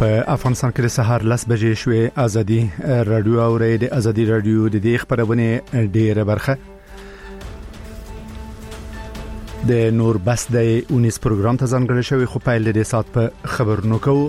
په افغانستان کې د سهار 10 بجې شوې ازادي رادیو او د ازادي رادیو د دې خبرونه ډیره برخه د نور بس د 19 پروګرام ته ځانګړی شوی خو په دې سات په خبرونو کوو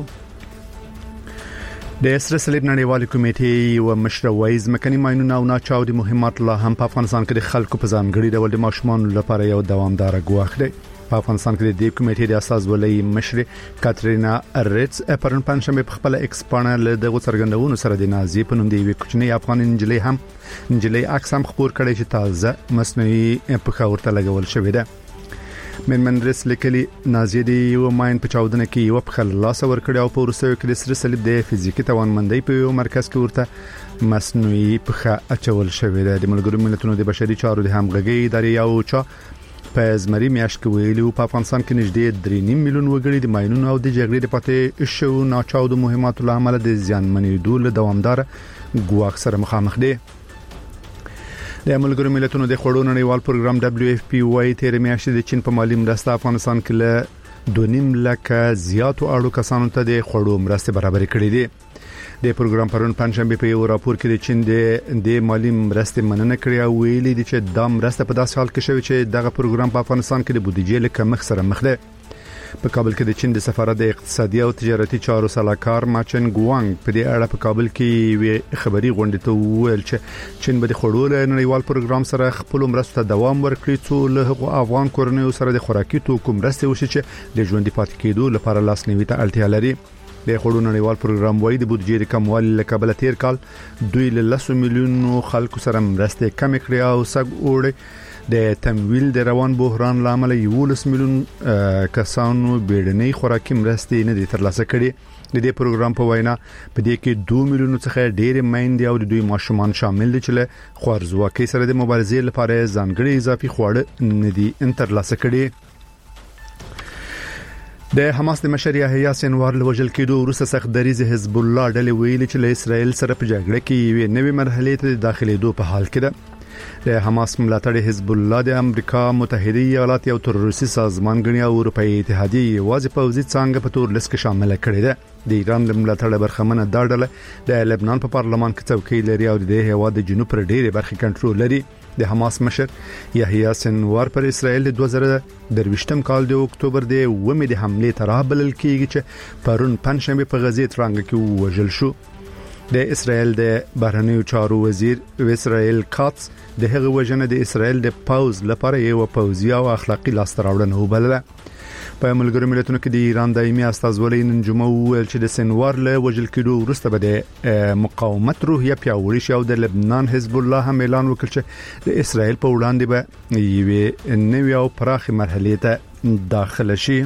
د سره صلیب نړیوال کمیټې او مشروعیز مکنی ماینونه او ناچاو د مهمات لا هم په افغانستان کې د خلکو په ځانګړي ډول د ماشومان لپاره یو دوامدار غواخ دی په افغانستان کې د کمیټې د اساس ولې مشر کاترینا ریټس پرون پنځمه په خپل ایکسپانل د څرګندونو سره د نازي په نوم دی وی کوچنی افغان انجلۍ عکس هم خبر کړي چې تازه مصنوعي په خاورته لګول شوې ده من رس لیکلي نازي دی یو ماین په چاودنه کې یو په خلاص ور کړی او په ورسره کې د سره صلیب د فزیکی توانمندۍ په یو مرکز کې ورته مصنوعي په اچول شوې ده د ملګرو ملتونو د بشري چارو د همغږي ادارې یو چا په زمري میاشت کې ویلي په افغانستان کې نږدې 3.5 میلیون وګړي د ماینونو او د جګړې د پاتې شو ناچاو د مهماتو له امله د ځانمنېدو له دوامدار ګواښ سره مخامخ دي د ملګرو ملتونو د خړو نړیوال پروګرام WFP وايي تیر میاشت د چین په مالی مرسته افغانستان کې له 2.5 لک زیاتو اړو کسانو ته د خړو مرسته برابر کړې دي د پروګرام پرون پنځمبه په یو راپور کې د چین د مالی مرسته مننه کړې او ویلي دي چې د مرسته په داسې حال کې شوی چې دغه پروګرام په افغانستان کې د بودیجې له کمښت سره مخ ده په کابل کې د چین د سفارت د اقتصادي او تجارتي چارو سلاکار ماچن ګوانګ په دې اړه په کابل کې وی خبري غونډه ته ویل چې چین به د خړول نړیوال پروګرام سره خپل مرسته ته دوام ورکړي څو له افغان کورنیو سره د خوراکي توکو مرسته وشي چې د ژوند پاتې کېدو لپاره لاسنیوي ته اړتیا لري د خړو نړیوال پروګرام وايي د بودیجې کموالي له کابل تیر کال دوی له 10 میلیونو خلکو سره مرسته کم کړې او سګ اوړي د تمویل د روان بحران لامل 11 میلیون کسانو بیړنۍ خوراکي مرستې نه دي ترلاسه کړې د دې پروګرام په وینا په دې کې 2 میلیون څخه ډېر میندې او د دوی ماشومان شامل دي چې خوارزواکۍ سره د مبارزې لپاره ځانګړي اضافي خواړه نه دي ترلاسه کړي د حماس د مشر یحیی سنوار له وژل کېدو وروسته سخت دریځ حزب الله ډلې ویلي چې له اسرائیل سره په جګړه کې یو نوې مرحله ته داخلي دوه په حال کې ده د حماس ملاتړ حزب الله د امریکا متحده ایالات یو تروریستي سازمان غني او اروپאי اتحادیه واځي پوځي څنګه په تور لیست کې شامل کړي ده د ایران د ملاتړ برخمنه دا ډله د لبنان په پارلمان کې څوکۍ لري او د هیواد د جنوب پر ډېره برخه کنټرول لري د حماس مشر یحیی سنوار پر اسرائیل د 2023 کال د اکتوبر د ومه د حمله ترابل کېږي چې پرون پنځمبه په غزې ترانګ کې وژل شو د اسرائیل د بهرنیو چارو وزیر اسرائیل کاتس د هغه وجنه د اسرائیل د پاوز لپاره یو پاوزي او اخلاقی لاستراوړنه وبلله په ملګرو ملتونو کې د ایران دایمي استازولۍ نن جمعه ویل چې د سنوار له وژل کېدو وروسته به د مقاومت روحیه پیاوړې شي او د لبنان حزب الله هم اعلان وکړ چې د اسرائیل په وړاندې به یوه نوې او پراخه مرحله ته داخله شي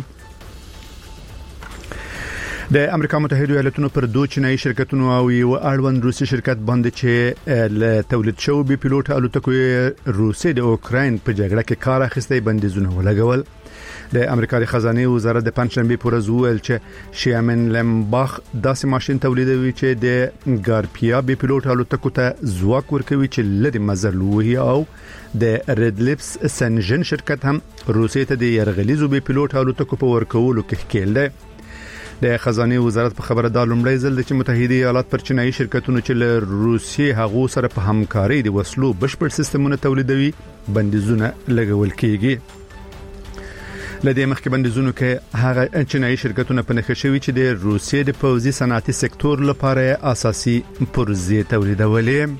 د امریکا متحده ایالاتونو پر دوه چینایي شرکتونو او یو اړوند روسي شرکت باندې چې له تولید شوی بي پيلوټ الوتکو روسي د اوکراین په جګړه کې کار اخیستي بندیزونه ولګول د امریکا د خزانه وزارت د پنځمبه پر ورځ ویل چې شیامن لمباخ داسې ماشين تولیدوي چې د ګارپیا بي پيلوټ الوتکو ته ځواک ورکوي چې لري مزرلوهي او د ریډ لیپس سنجن شرکت هم روسي ته د يرغلیزو بي پيلوټ الوتکو په ورکولو کې ښکېل دی د خزانه وزارت په خبره دا لومړی ځل چې متحده ایالات پر چینایي شرکتونو چې له روسي هغو سره په همکاري د وسلو بشپړ سیستمونه تولیدوي بندیزونه لګول کیږي لدې مخکې بندیزونو کې هغه چینایي شرکتونه په نخښه شوی چې د روسي د پوځي صنعتي سکتور لپاره اساسي پرزې تولیدولې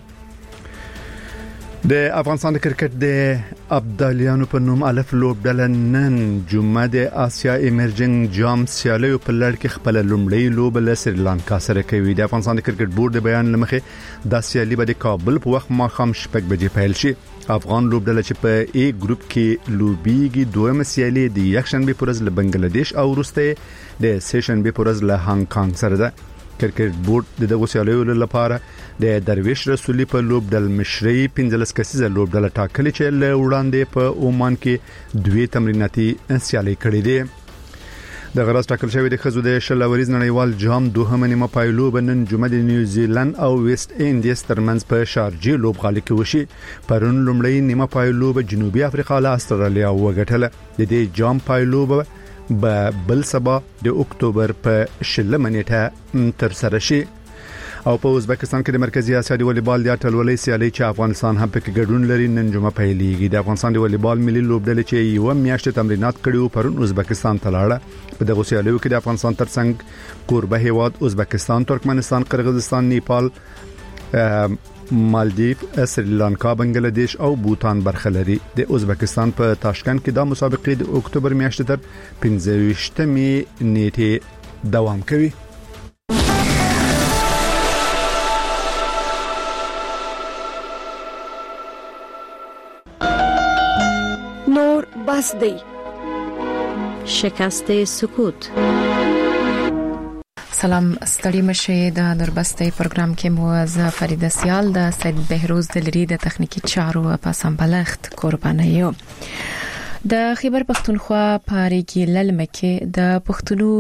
د افغانستان د کرکټ د ابدالیانو په نوم الف لوبډله نن جمعه د آسیا ایمرجنګ جام سیالیو په لړ کې خپل لومړی لوب له سریلانکا سره کوي د افغانستان د کرکټ بورډ د بیان لمخې د سیالي به د کابل په وخت ماخام شپږ بجې پیل شي افغان لوبډله چې په ای ګروپ کې لوبيږي دویمه سیالي د یکشنبه پر ورځ له بنگلاديش او وروسته د سیشنبه پر ورځ له هانګ کانګ سره ده کرکټ بورډ د دغه سیالیو لپاره د درویش رسولي په لوبډل مشري 15 کسیزه لوبډل ټاکلي چې له وړاندې په اومان کې دوی تمریناتي سیالي کړې دي د غرض ټاکل شوی د خزو د شلوریز نړیوال جام دوهمه نیمه پایلو بنن جمعه د نیوزیلند او ویسټ انډیز ترمنځ په شارجه لوبغالي کې وشي پرون لومړی نیمه پایلو به جنوبي افریقا له استرالیا وګټله د دې جام پایلو به بل سبا د اکتوبر په 20 نیټه تر سره شي. او په ازبکستان کې د مرکزی اسیا د والیبال د اتلولۍ سیالي چې افغانستان هم پکې ګډون لري نن جمعه پیلېږي. د افغانستان د والیبال ملي لوبډلې چې یو میاشت تمرینات کړي پرون ازبکستان ته لاړه. په دغه سیالیو کې د افغانستان ترڅنګ قربه هیواد ازبکستان، ترکمنستان، قرغیزستان، نیپال، مالدیف، سریلانکا، بنگلاديش او بوتان برخه لري. د ازبکستان په تاشکند کې د مسابقې د اکتوبر میاشتې تر 15 نیټه دوام کوي. نور بس دی شکست سکوت. سلام، ستړي مشه د نوربستي پروګرام کې مو از فریده سیال د سید بهروز دلری د تخنیکی چارو په سمبلخت قربانه یو. د خیبر پختونخوا پاریګي للمکه د پښتنو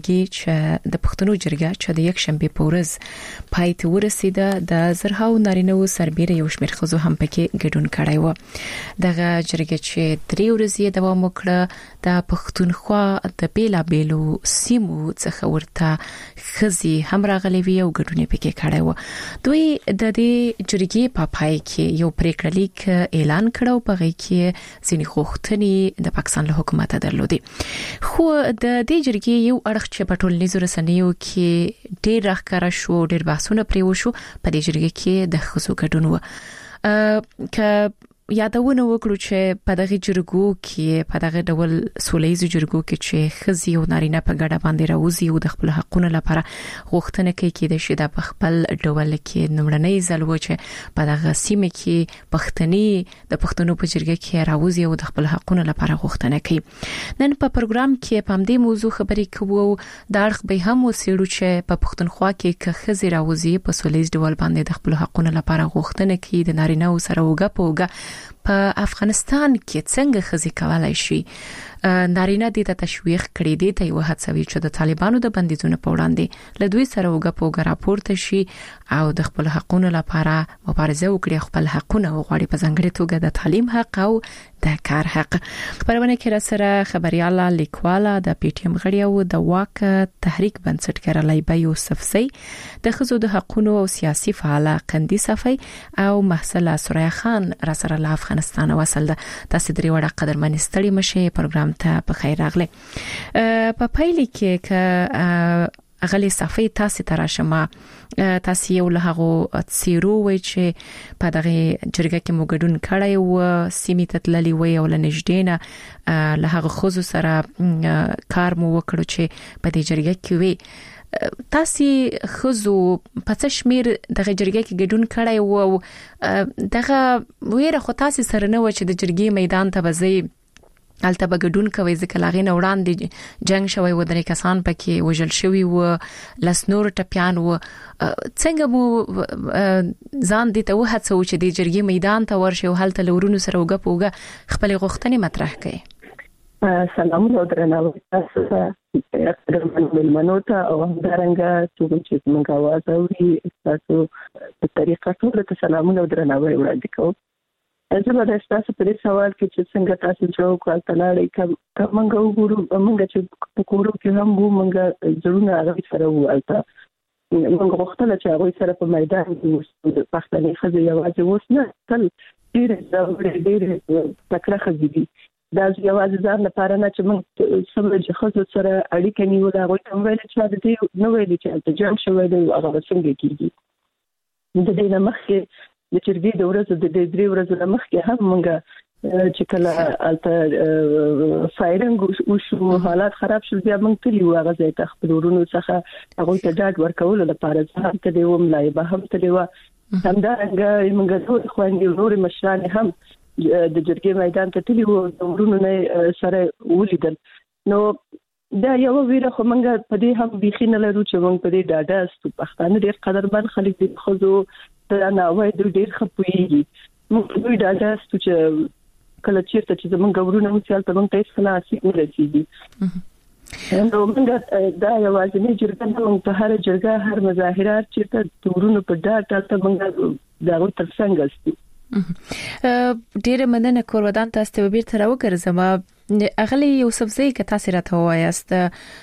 جرګه چې د یک شنبه پورز پای ته ورسیده د زرهاو نارینه او سربېره یو شمېر خزو هم پکې ګډون کړی و. دغه جرګه چې 3 ورځې دوام وکړه د پښتونخوا د بیلابېلو سیمو څخه ورته خزي هم راغلي وي او ګډون پکې کړی و. دوی د دې جرګې په پای کې یو پریکړه لیک اعلان کړو په غي کې ځینې خوښتنې د پاکستان له حکومت درلودي. خو د دې جرګې یو اړخ چې په ټولنیزو رسنیو کې ډېر راښکاره شو، ډېر بحثونه پرې وشو، په دې جرګې کې د خصوصي ګډون و. که یادونه وکړو چې په دغه جرګو کې په دغه ډول سولېزو جرګو کې چې خزي او نارینه په ګډه باندې راوځي او د خپل حقونو لپاره غوښتنه کوي چې د شیدا په خپل ډول کې نمړنۍ ځل و چې په دغه سیمه کې پښتني د پښتنو په جرګه کې راوځي او د خپل حقونو لپاره غوښتنه کوي. نن په پروګرام کې په همدې موضوع خبرې کوو. د اړخ به هم وسیړو چې په پښتونخوا کې که خزي راوځي په سولېز ډول باندې د خپل حقونو لپاره غوښتنه کوي د نارینه او سره وګه په افغانستان کې څنګه خزي کولای شي نارینه دې ته تشویق کړي دي ته یو هڅوي چې د طالبانو د بندیزونو په وړاندې لدوی سره وګه راپورته شي او د خپل حقونو لپاره مبارزه وکړي، خپل حقونه وغواړي په ځانګړي توګه د تعلیم حق او د کار حق. خبرونه کې را سره خبرياله لیکواله د پی ټی ایم غړي او د واک تحریک بنسټګر لیبا یوسف سي، د خزو د حقونو او سیاسي فعال قندي صفي او محسله سوریا خان را سره له افغانستان وصل ده. تاسو درې وړه قدرمن ستړي مشه پروګرام ته په خیر راغله. په پایله کې ک اغلی صفي تاسو تراشمه تاسو یو له هغه سیرو وای چې په دغه جرګه کې مو ګډون کړی او سیمه تتللی وای او لنجدینه له هغه خزو سره کار مو وکړو چې په دې جرګه کې وي. تاسو خزو په شمیر دغه جرګه کې ګډون کړی او دغه ویره خو تاسو سره نه و چې د جرګې میدان ته وځي الته بګډون کوي ځکه لاغې نه وړاندې جنگ شوی و، درې کسان پکې وژل شوی و، لسنور ټپيان و. څنګه مو ځان دې ته وهڅو چې د جرګې میدان ته ورشي او هلته لورونو سره وګه خپل غوښتنې مطرح کړي؟ سلام او درناوی تاسو ته د منوته او همدارنګه چې موږ आवाज اوري تاسو په طریقه ټول ته سلام او درناوی وړاندې کوم. زه به تاسو په دې سوال کې چې څنګه تاسو جواب کول تلاړی کوم موږ وګورو موږ چې په کورو کې هم وو موږ ضروري هغه سره والته موږ غوښتل چې هغه سره په میدان کې د پښتني خزي یوازې وسنه تل ډېر تکړه خزي دي. دا یوازې ځان لپاره نه چې موږ سمجه خزو سره اړیکه نیول هغه ته ویل چې د دې نو ویل چې التجام شوی دی هغه څنګه کیږي. د دې نه مخکې د چرګې د ورځې د 3 ورځې مخکې هم موږ چې کله الته فایرنګ وشو حالات خراب شول بیا موږ تللی و هغه ځای ته خپل ورونو څخه هغه ته ډاډ ورکول لپاره ځان ته دی وم لایبه هم تللی و همدارنګه موږ ټول خويندې ورور مشران هم د جرګې میدان ته تللی و ورونو نه سره ولیدل. نو دا یو ویره خو موږ په دې هم بيخینه لرو چې موږ په دې ډاډه استو پښتانه ډېر قدرمن خلک دي خو دا نه وای ډېر خپويږي موږ دوی ډاډه استو چې کله چیرته چې موږ ورونه وڅال ته موږ ته خلاصي ورسېږي. نو موږ دا یوازې جرګه نه موږ په هر جرګه هر مظاهرات چې ورونه په ډاډه ته موږ دا تر څنګه استو. ډیره مننه کور ودان تاسو ته بیرته راوګرځم. اغلی یوسفزی که تاسو راته وایاست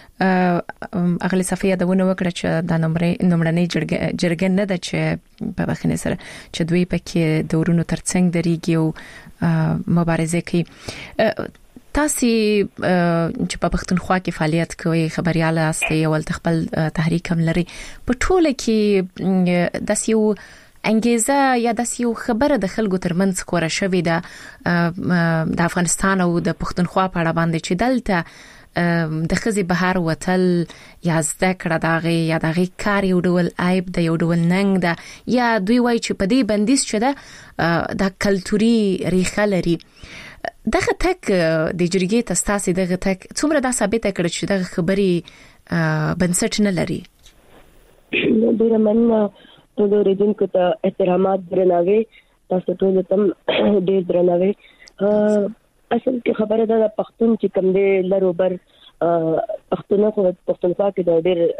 اغلی صفیه دونه وکړه چې د نمرنۍ جرګه نه ده چې په بخنه سره چې دوی پکې د ورونو ترڅنګ دريږي او مبارزه کوي. تاسو چې په پښتونخوا کې فعالیت کوي خبريال استه او خپل تحریک هم لري په ټوله کې د سیو انګیزه یا د سیو خبره د خلکو ترمنځ کوره شوې ده د افغانستان او د پښتونخوا په اړه باندې چې دلته د خزي بهر وتل یا زده کړه داغه یا داغه کار یو ډول عیب د یو ډول ننګ ده یا دوی وایي چې په دې بندیز چې ده د کلتوري ریښه لري. دغه تک د جرګې تاسو دغه تک څومره دا ثابت کړی چې دغه خبري بنسټ نه لري؟ ډیر مننه ټول اوریدونکو ته احترامات درناوي تاسو ټول ته ډیر درناوي. اصل کې خبره ده د پښتون چې کوم دی لرو بر پښتونخوا کې د ډیر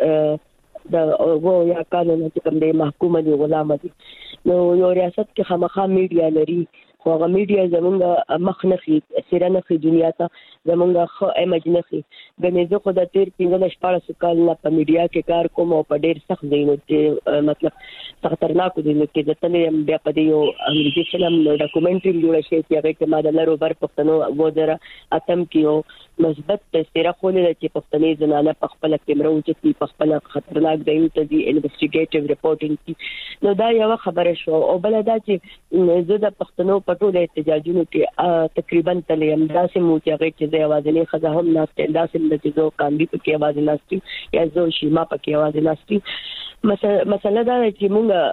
د وو یا قانون چې کوم دی محکومه دي غلام دي. نو یو ریاست کې خامخا میډیا لري خو هغه میډیا زمونږ مخ نه خي سره نه خي دنیا ته زمونږ خو ایمج نه خي. غنې زه خو د تیر 15 کال نه په میډیا کې کار کوم او په ډیر سخت ځایونو کې مطلب خطرناک دي کې د تلې بیا په یو انګریزي فلم ډاکومنټري جوړ شي چې هغه کې ما د لرو بر پښتنو وزره اتم کیو مثبت تفسیر خولې چې پښتني زنانه په خپل کیمرو چې په خپل خطرناک ځایونو ته دي انویسټیګیټیو ریپورټینګ کی. نو دا یو خبره شو او بل دا چې زه د پښتنو په ټول احتجاجونو کې تقریبا تلې انداسې مو چې هغه چې د اوازنې خزه هم ناشته انداسې د چیزو کاندي په کې आवाज ناشتي یا زو شیما په کې आवाज ناشتي. مسله دا چې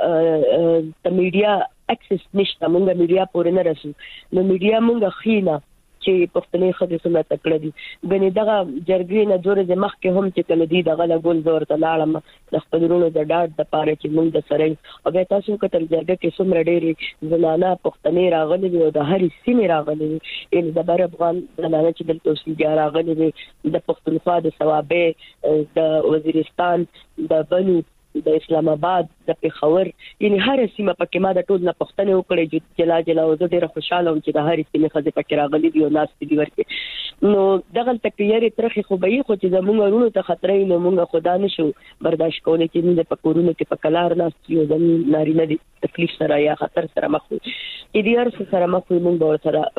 مونږ د میډیا اکسس نشته مونږ میډیا پورې نه رسو. نو میډیا مونږ خینه چې پښتني خدای سره تکړه دي. غني دغه جرګې نه جوړه د مخ کې هم چې کله دي دغه لګول زور ته لاړم د خپل ورونو د ډاډ د پاره چې موږ د سره او به تاسو کتل جرګه کې څومره ډېری زنانه پښتني راغلي دي او د هرې سیمې راغلي دي. ان د بر افغان زنانه چې دلته اوسېږي راغلي دي د پښتونخوا د ثوابه د وزیرستان د بنو د اسلام آباد د پیښور یعنی هر سیمه پکې ما د ټول نه پښتنه وکړي جلا جلا او زه ډیره خوشاله وم چې د هر سیمه خزه پکې راغلي دي او ناس دي ورته. نو دغه تکیری ترخی خو به خو چې زموږ ورونو ته خطرې نو موږ خدا نشو برداشت کولای چې موږ په کورونو کې په کلار ناس یو د ناری نه دي تکلیف سره یا خطر سره مخ وي. دې هر څه سره مخ وي موږ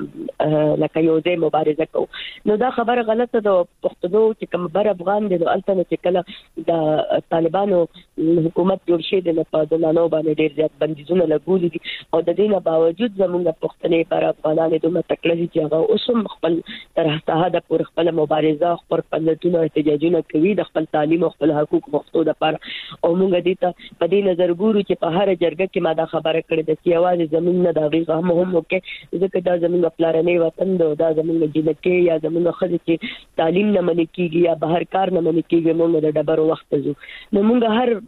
سره لکه یو ځای مبارزه کوو. نو دا خبره غلطه ده. پښتنو چې کوم بر افغان دي نو الته چې کله د طالبانو حکومت جوړ شي د په دلانو باندې ډېر زیات بندیزونه لګولي دي او د دې نه باوجود زموږ پښتنې پر افغانانو دومره تکړه دي چې هغه اوسم خپل تر هغه پر خپل مبارزه خپل پندتونه احتجاجونه کوي د خپل تعلیم او خپل حقوق مفتو د پر او موږ دې ته په دې نظر ګورو چې په هر جرګه کې ما دا خبره کړې ده چې आवाज زموږ نه دا غیغه هم وکړي ځکه دا زموږ پلارنې وطن دا زموږ جنکه یا زموږ خځې چې تعلیم نه منې کیږي یا بهر کار نه منې کیږي موږ د ډبرو وخت زو. نو موږ هر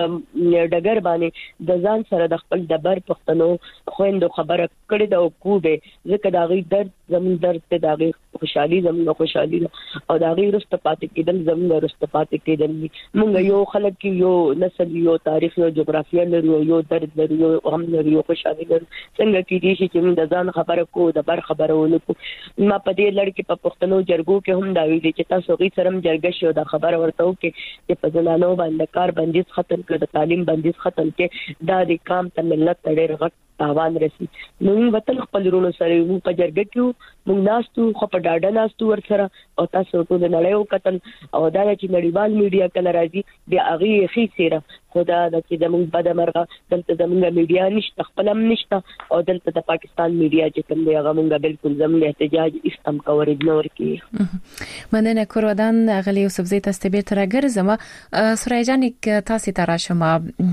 ډګر باندې د ځان سره د خپل دبر پښتنو خويندو خبره کړې ده او کوبه ځکه دا غي درد زمون درد ته دا غي خوشحالي زمون خوشحالي او دا غي رست پاتې کېدل زمون رست پاتې کېدل. موږ یو خلک کې یو نسل یو تاریخ یو جغرافیه لرو یو درد لرو یو غم لرو یو خوشحالي لرو. څنګه کې دي چې موږ د ځان خبره کو د بر خبره ونکو. ما په دې لړ کې په پښتنو جرګو کې هم دا ویلي چې تاسو غي سرم جرګه شو دا خبره ورته وکي چې په ځلانو باندې کار بندیز ختم کړ د تعلیم بندیز ختم کې دا د کام ته ملت ډېر غټ تاوان رسي. نو وطن خپل ورونو سره موږ په جرګه کې موږ ناستو خو په ډاډه ناستو ور سره او تاسو ټول نړیو قتل او دا چې نړیوال میډیا کله راځي بیا هغه خي سره خدا د چې زموږ بد مرغه دلته زموږ میډیا نشته خپلم نشته او دلته د پاکستان میډیا چې کوم دی هغه موږ بالکل زموږ احتجاج استم کور اګنور کی. مننه کوردان غلی یوسف زی تاسو به تر ګرځم سورای جان تاسو ته راشم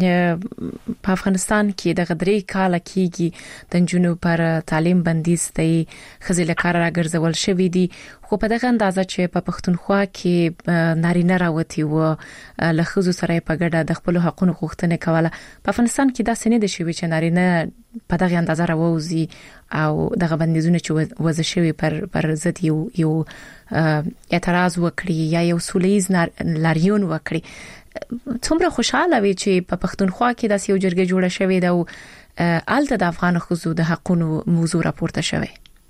په افغانستان کې د غدري کال کېږي د جنو پر تعلیم بندیز دی خزل کار راګرځول شوې دي خو په دغه اندازه چې په پښتونخوا کې نارینه راوتی و لخصو سره په ګډه د خپل حقوقو غوښتنه کوله. په افغانستان کې دا سنې د شوی چې نارینه په دغه اندازه راوځي او دغه بندیزونه چې وځ شوی پر ضد یو اعتراض وکړي یا یو سولېز لاریون وکړي. څومره خوشاله وي چې په پښتونخوا کې د یو جرګه جوړه شوې ده او الته د افغان خزو د حقوقو موضوع راپورته شوی.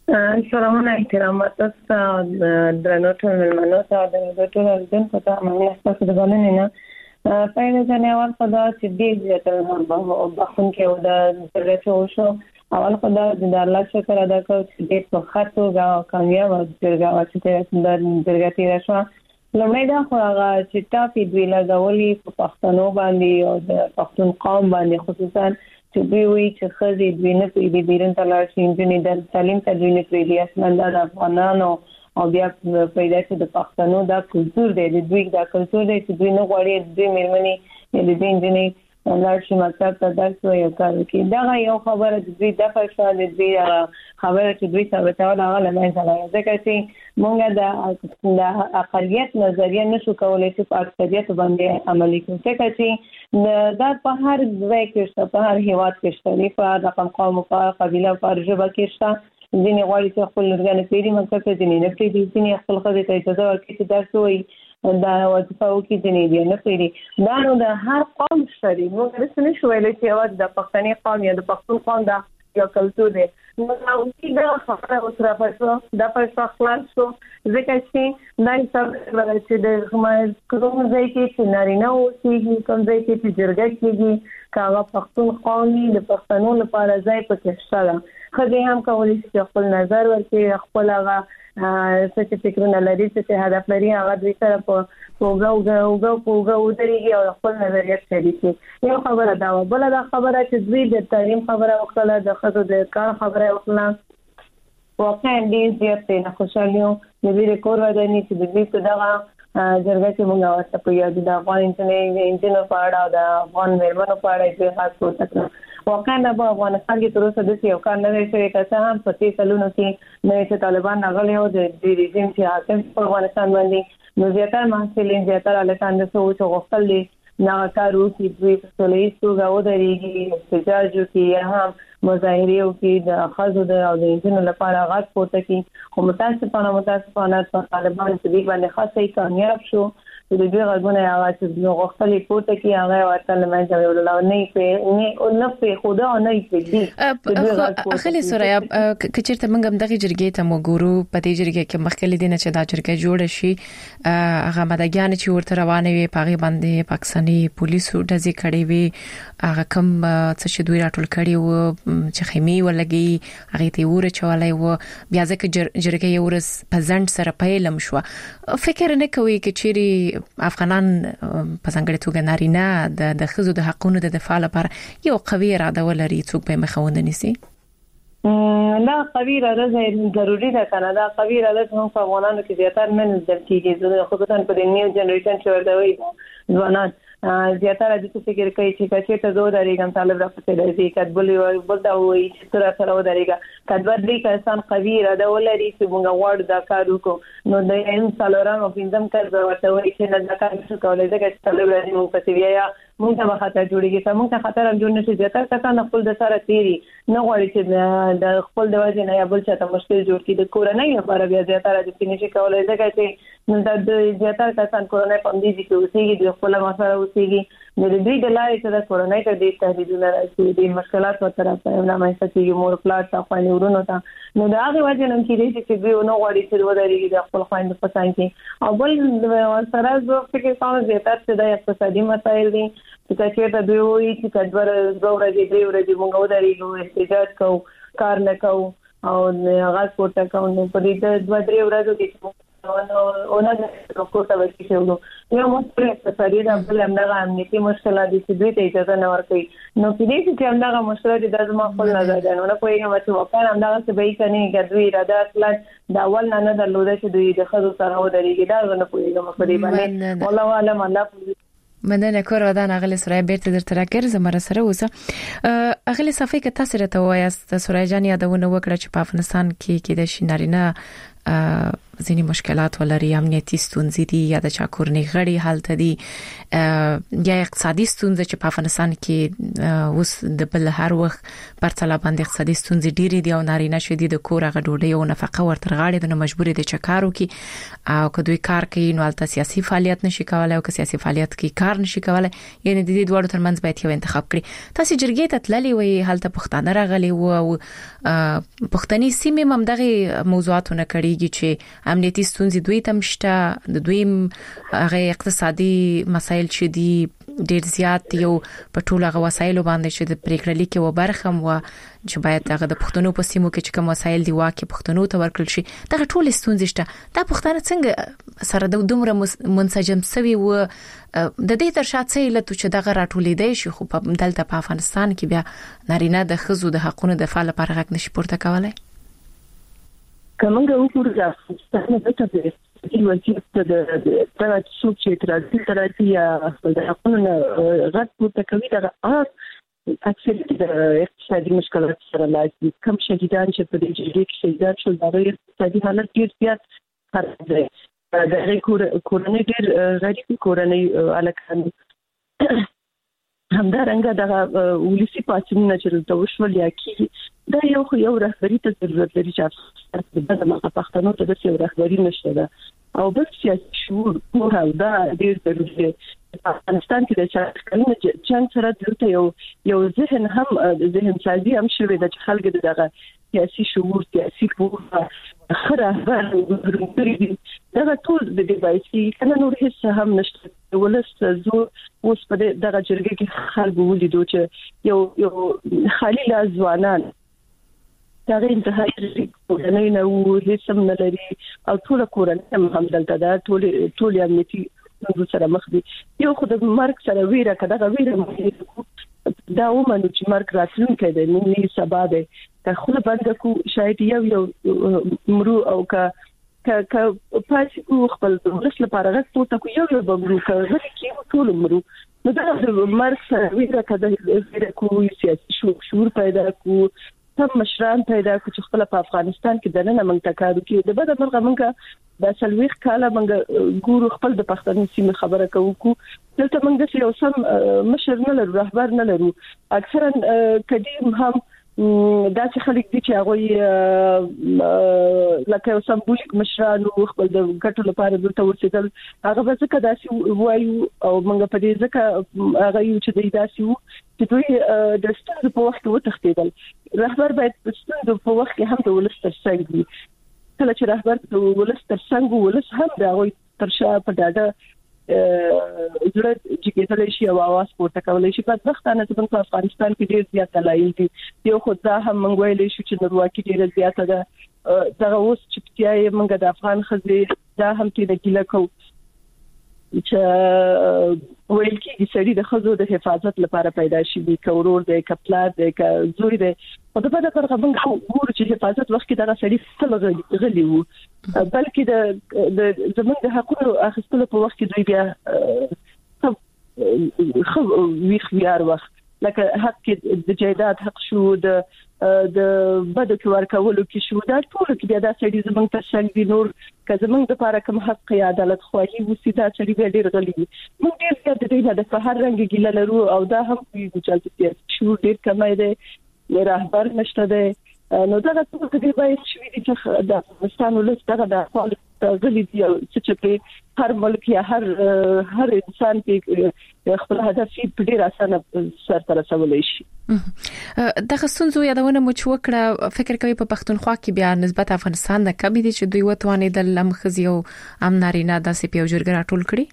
سلامونه احترامات تاسو درنو ټول منو ته د ټول ځین په تاسو تاسو د بلنې نه پیدا ځنه اول خدا چې دې ته بخون کې او د درته شو اول خدا د الله شکر ادا کوم چې دې په خاطر غا کامیاب درګه واچته د درګه تیر شو لمړی دا خو هغه چې ټاپي دوی لګولي په پښتنو باندې او د پښتون قوم باندې خصوصا چې دوی وی چې خزي دوی نه پیډي بیرن تلار شي انجنیر د تعلیم ته دوی نه پیډي اصلا د افغانانو او بیا پیدا چې د پښتنو دا کلچر دی د دوی دا کلچر دی چې دوی نه غواړي دوی مېرمنې د انجنیر لار شي مطلب ته درس وایي کار کوي دا یو خبره د دوی د فشار د دوی خبره چې دوی ثابتول هغه لمن سره ځکه چې مونږ د اقلیت نظریه نشو کولای چې په اکثریت باندې عملي کړو ځکه چې دا په هر ځای کې شته په هر هیواد کې شته په رقم قوم او قبيله او ژبه کې شته ځینې غواړي چې خپل لرګانه پیری مکتب ته ځینې نه پیری ځینې خپل خزې ته اجازه ورکړي چې درس وایي دا وظیفه وکړي ځینې دی نه پیری دا نو د هر قوم شری موږ رسنی شویل چې اواز د پښتني قوم یا د پښتون قوم دا یو کلچر دی نو دا خبره اوسره پښتو دا پښتو خلاص شو ځکه چې دا څه چې د کوم ځای کې چې نارینه اوسېږي کوم ځای کې چې جرګه کېږي کاغه پښتون قومي د پښتنو لپاره ځای پکې شته خځې هم کولی چې خپل نظر ورکړي خپل هغه څه فکرونه لري چې هدف لري هغه دوی سره په وګو درېږي او خپل نظریات شریکي یو خبره دا بل دا خبره چې دوی د تعلیم خبره وکړه د خزو د کار خبره وکړه واقعا دې زیاتې نه خوشالیو د دې کور ودانې چې د دې په دغه جرګه کې موږ واسطه په یاد د افغان انجنیر په اړه او د افغان مېرمنو په اړه چې خاص کوته واقعا د افغانستان کې تر اوسه د یو کار نه شوی که هم په دې کلونو کې نو طالبان راغلي او د رژیم چې حاکم په افغانستان باندې نو زیاتره محصلین زیاتره الکان د سوچ غوښتل دي نه کارو چې دوی په سولې توګه ودرېږي احتجاج وکړي هم مظاهره وکړي د خزو د او د انجنونو لپاره غږ پورته کړي خو متاسفانه په طالبان چې باندې خاصه کامیاب شو د دې غږونه هغه چې غوښتل پورته کړي هغه ورته لمنځه وړل نه په خدا نه یې اخلي سوریا کچېرته موږ هم دغه جرګې ته وګورو په دې جرګې کې مخکې دي نه چې دا جرګې جوړ شي هغه مدګان چې ورته روانه وي پاغي باندې پاکستاني پولیسو ډزې کړې وي هغه کوم څه چې دوی راټول کړي وو چې خیمه ولګي هغه ته ور چوالای وو بیا ځکه جرګې ورس پزند سره پیلم شو فکر نه کوي چې چیرې افغانان په څنګه توګه نارینه د خزو د حقونو د دفاع لپاره یو قوي اراده ولري څوک به مخاوند نيسي لا قوي اراده ضروري ده کنه دا قوي اراده هم په افغانانو کې زیاتره نه نظر کیږي خصوصا په د نیو جنریشن چې ورته وي ځوانان زیاتره د څه فکر کوي چې ته زو درېږم طالب راپته دی کډبلې بولدا وي چې تر سره ودرېګا کډبر دې کسان قوي اراده ولري چې موږ غواړو دا کار وکړو نو د ان سالوران او پینځم کار ورته وي چې نه دا کار څه کولای چې طالب راځي موږ په سیویا موږ ته خطر جوړیږي چې موږ ته خطر جوړ نشي زیاتره کسان خپل د سره تیری نه غواړي چې د خپل د وجه نه یا بل څه ته مشکل جوړ کړي د کورنۍ لپاره بیا زیاتره د فینیشي کولای چې نو د زیاتره کسان کورنۍ په دې کې اوسېږي د خپل مسله اوسېږي د دې د لارې چې د کورنۍ ته د تهدیدونو راځي د مشکلات په طرف نه مې ستې مور پلاټ تا خواني ورونو ته نو دا هغه وجه نن کې چې دوی نو غواړي چې ودرېږي د خپل خويند په څنګ کې او بل سره زه فکر کوم زیاتره چې د اقتصادي مسایل دي چې ته دوی وایي چې کډور زورږي دی ورته موږ ودرېږو احتجاج کوو کار نه کوو او غاښ پورته کوو نو په دې د 2-3 ورځې کې اونا د کوټه وکی شو یو مستری اقتصادي د بل امنه امنیتي مشکلات دي چې دوی ته اجازه نه ورکړي نو په دې کې امنه مشکلات د زما خپل نظر دی نو په یوه چې وکړ امنه څه به یې کني ګډوي اراده اصلا دا اول نه درلوده چې دوی د خزو سره ودرېږي دا نه پوهیږم په دې باندې والله علم الله مننه کور ودان اغلی سورای بیرته درته راګر زمره سره اوسه اغلی صفای که تاسو ته وایست سورای جان یادونه وکړه چې په افغانستان کې د شینارینه ځینی مشکلات ولري، امنیتي ستونزې دي یا د چاکورنی غړي حالت دي یا اقتصادي ستونزې چې په افغانستان کې اوس د بل هر وخت پرتله باندې اقتصادي ستونزې ډېرې دي او نارینه شدي د کور غ ډوډۍ او نفقه ورتر غاړي د مجبورې د چکارو کې او که دوی کار کوي نو البته سیاسي فعالیت نشي کولای او که سیاسي فعالیت کې کار نشي کولای، یعنی د دې دوړو ترمنځ باید یو انتخاب کړي. تاسو جرګې ته تللی وي، حالت پښتانه راغلي او پښتني سیمه هم دغه موضوعاتونه کړيږي چې امنیتي ستونزې دوی تم شته، د دوی هغه اقتصادي مسایل چې دي ډیر زیات یو په ټولو غو وسایلو باندې چې د پریکړه لیکي و برخم و چې باید هغه د پښتنو په سیمو کې چې کوم وسایل دی واکه پښتنو ته ورکړل شي. دا ټول ستونزې شته. دا پښتانه څنګه سره د دومره منسجم سوي و د دې تر شاته علت چې دغه راټولې دی شي، خو په دلته په افغانستان کې بیا نارینه د خزو د حقونو د فعال لپاره غږ نشي پورته کولای. کومه وګورئ افغانستان د د وضعیت د څوک چې ترازی یا د حقونو غږ پورته کوي د اکثریت د اقتصادي مشکلات سره لاس دي. کم شهیدان چې په دې جګړه کې شهیدان شول د اقتصادي حالت ډیر زیات خراب دی. د کورنۍ ډیر غریب کورنۍ الکان همدارنګه د ولسی پاتنه چې د وشول یا کې دا یو رهبری ته ضرورت لري چې د پښتنو ته د یو رهبری نشته ده او بل سیاسي شعور په دا ډیر ضروري دی. افغانستان کې د چاکرنه جنگ سره دلته یو ذهن هم ذهن سازي هم شوی د خلک دغه سیاسي شعور سیاسي په خره ورغوري دا ټول د دې بایسي کنه نور هیڅ هم نشته. ولست زو اوس په دغه جرګه کې خلک ولیدو چې یو خالي ځوانان دا انتهایی کورنۍ نه وو، هیڅ هم نه لري او ټول کورنۍ هم دلته دا ټول امنیتي څنګه سره مخ دي. یو خو د مرګ سره ویره کده ویره دا ومنو چې مرګ راتلونکی دی، نو سبا دی که خپل بند کو شاید یو مرو او که پاتې کو خپل ورس لپاره غږ پورته کو یو بمرو که غږ کې ټول مرو. نو دا د مرګ سره ویره کده ویره کو سیاسي شعور پیدا کو، هم مشران پیدا کو چې خپل په افغانستان کې دنه موږ تکارو کې د بده مرغه موږ د سلويخ کاله موږ ګورو خپل د پښتنو سیمه خبره کوو دلته موږ د یو سم مشر نه لرو، رهبر نه لرو. اکثرا قدیم هم دا چې خلک دي چې هغه لکه یو سمبولیک مشران او خپل د ګټو لپاره دلته ورسېدل، هغه به څه داسې وایو او موږ په دې ځکه هغه یو چې د داسې وو چې دوی د ستونزو په وخت وتښتېدل. رهبر باید د ستونزو په وخت کې هم د ولس تر څنګ وي. کله چې رهبر د ولس تر څنګ ولس هم د هغوی تر شا په ډاډه زړه چې کېدل شي او आवाज پورته کولای شي. په وختانه چې په افغانستان کې ډېر زیات دلایل دي. یو خو دا هم موږ ویلې شو چې نړیواکي ډېر زیات ده. دا اوس چې پتیای موږ د افغان خزې دا هم کې د ګیله کو چې ویل کې سړي د خزو د حفاظت لپاره پیدا شي، کورور د کپلار د زوی د په دغه برخه موږ ګورو چې حفاظت وخت کې دا سړي ستل غلي وو، بلکې د زمونږ د حقوقو اخیستلو په وخت کې دوی بیا خو ویخیار وخت لکه حق کې د جایداد حق شو د بده کې ورکولو کې شو، دا ټول کې بیا دا سړي زمونږ ته څنګه دي نور که زمونږ لپاره کوم حق یا عدالت خواهي وسیدا سړي به ډېر غلي. موږ ډېر زیات د دې د فهر رنګ ګیله لرو او دا هم چې شو ډېر کمای دی، رهبر نشته دی. نو دا ټول کې باید شوي دي چې د افغانستان ولس دغه د خپل غلي دي چې په هر ملک یا هر انسان کې خپل هدف په ډیر اسانه سره رسولای شي. د خصوصو یادونه مو چوکړه فکر کوي په پښتونخوا کې بیا نسبت افغانستان د کبي دي چې دوی وتوانې د لمخزي او امنارینه داسې په جوړګر ټول کړي.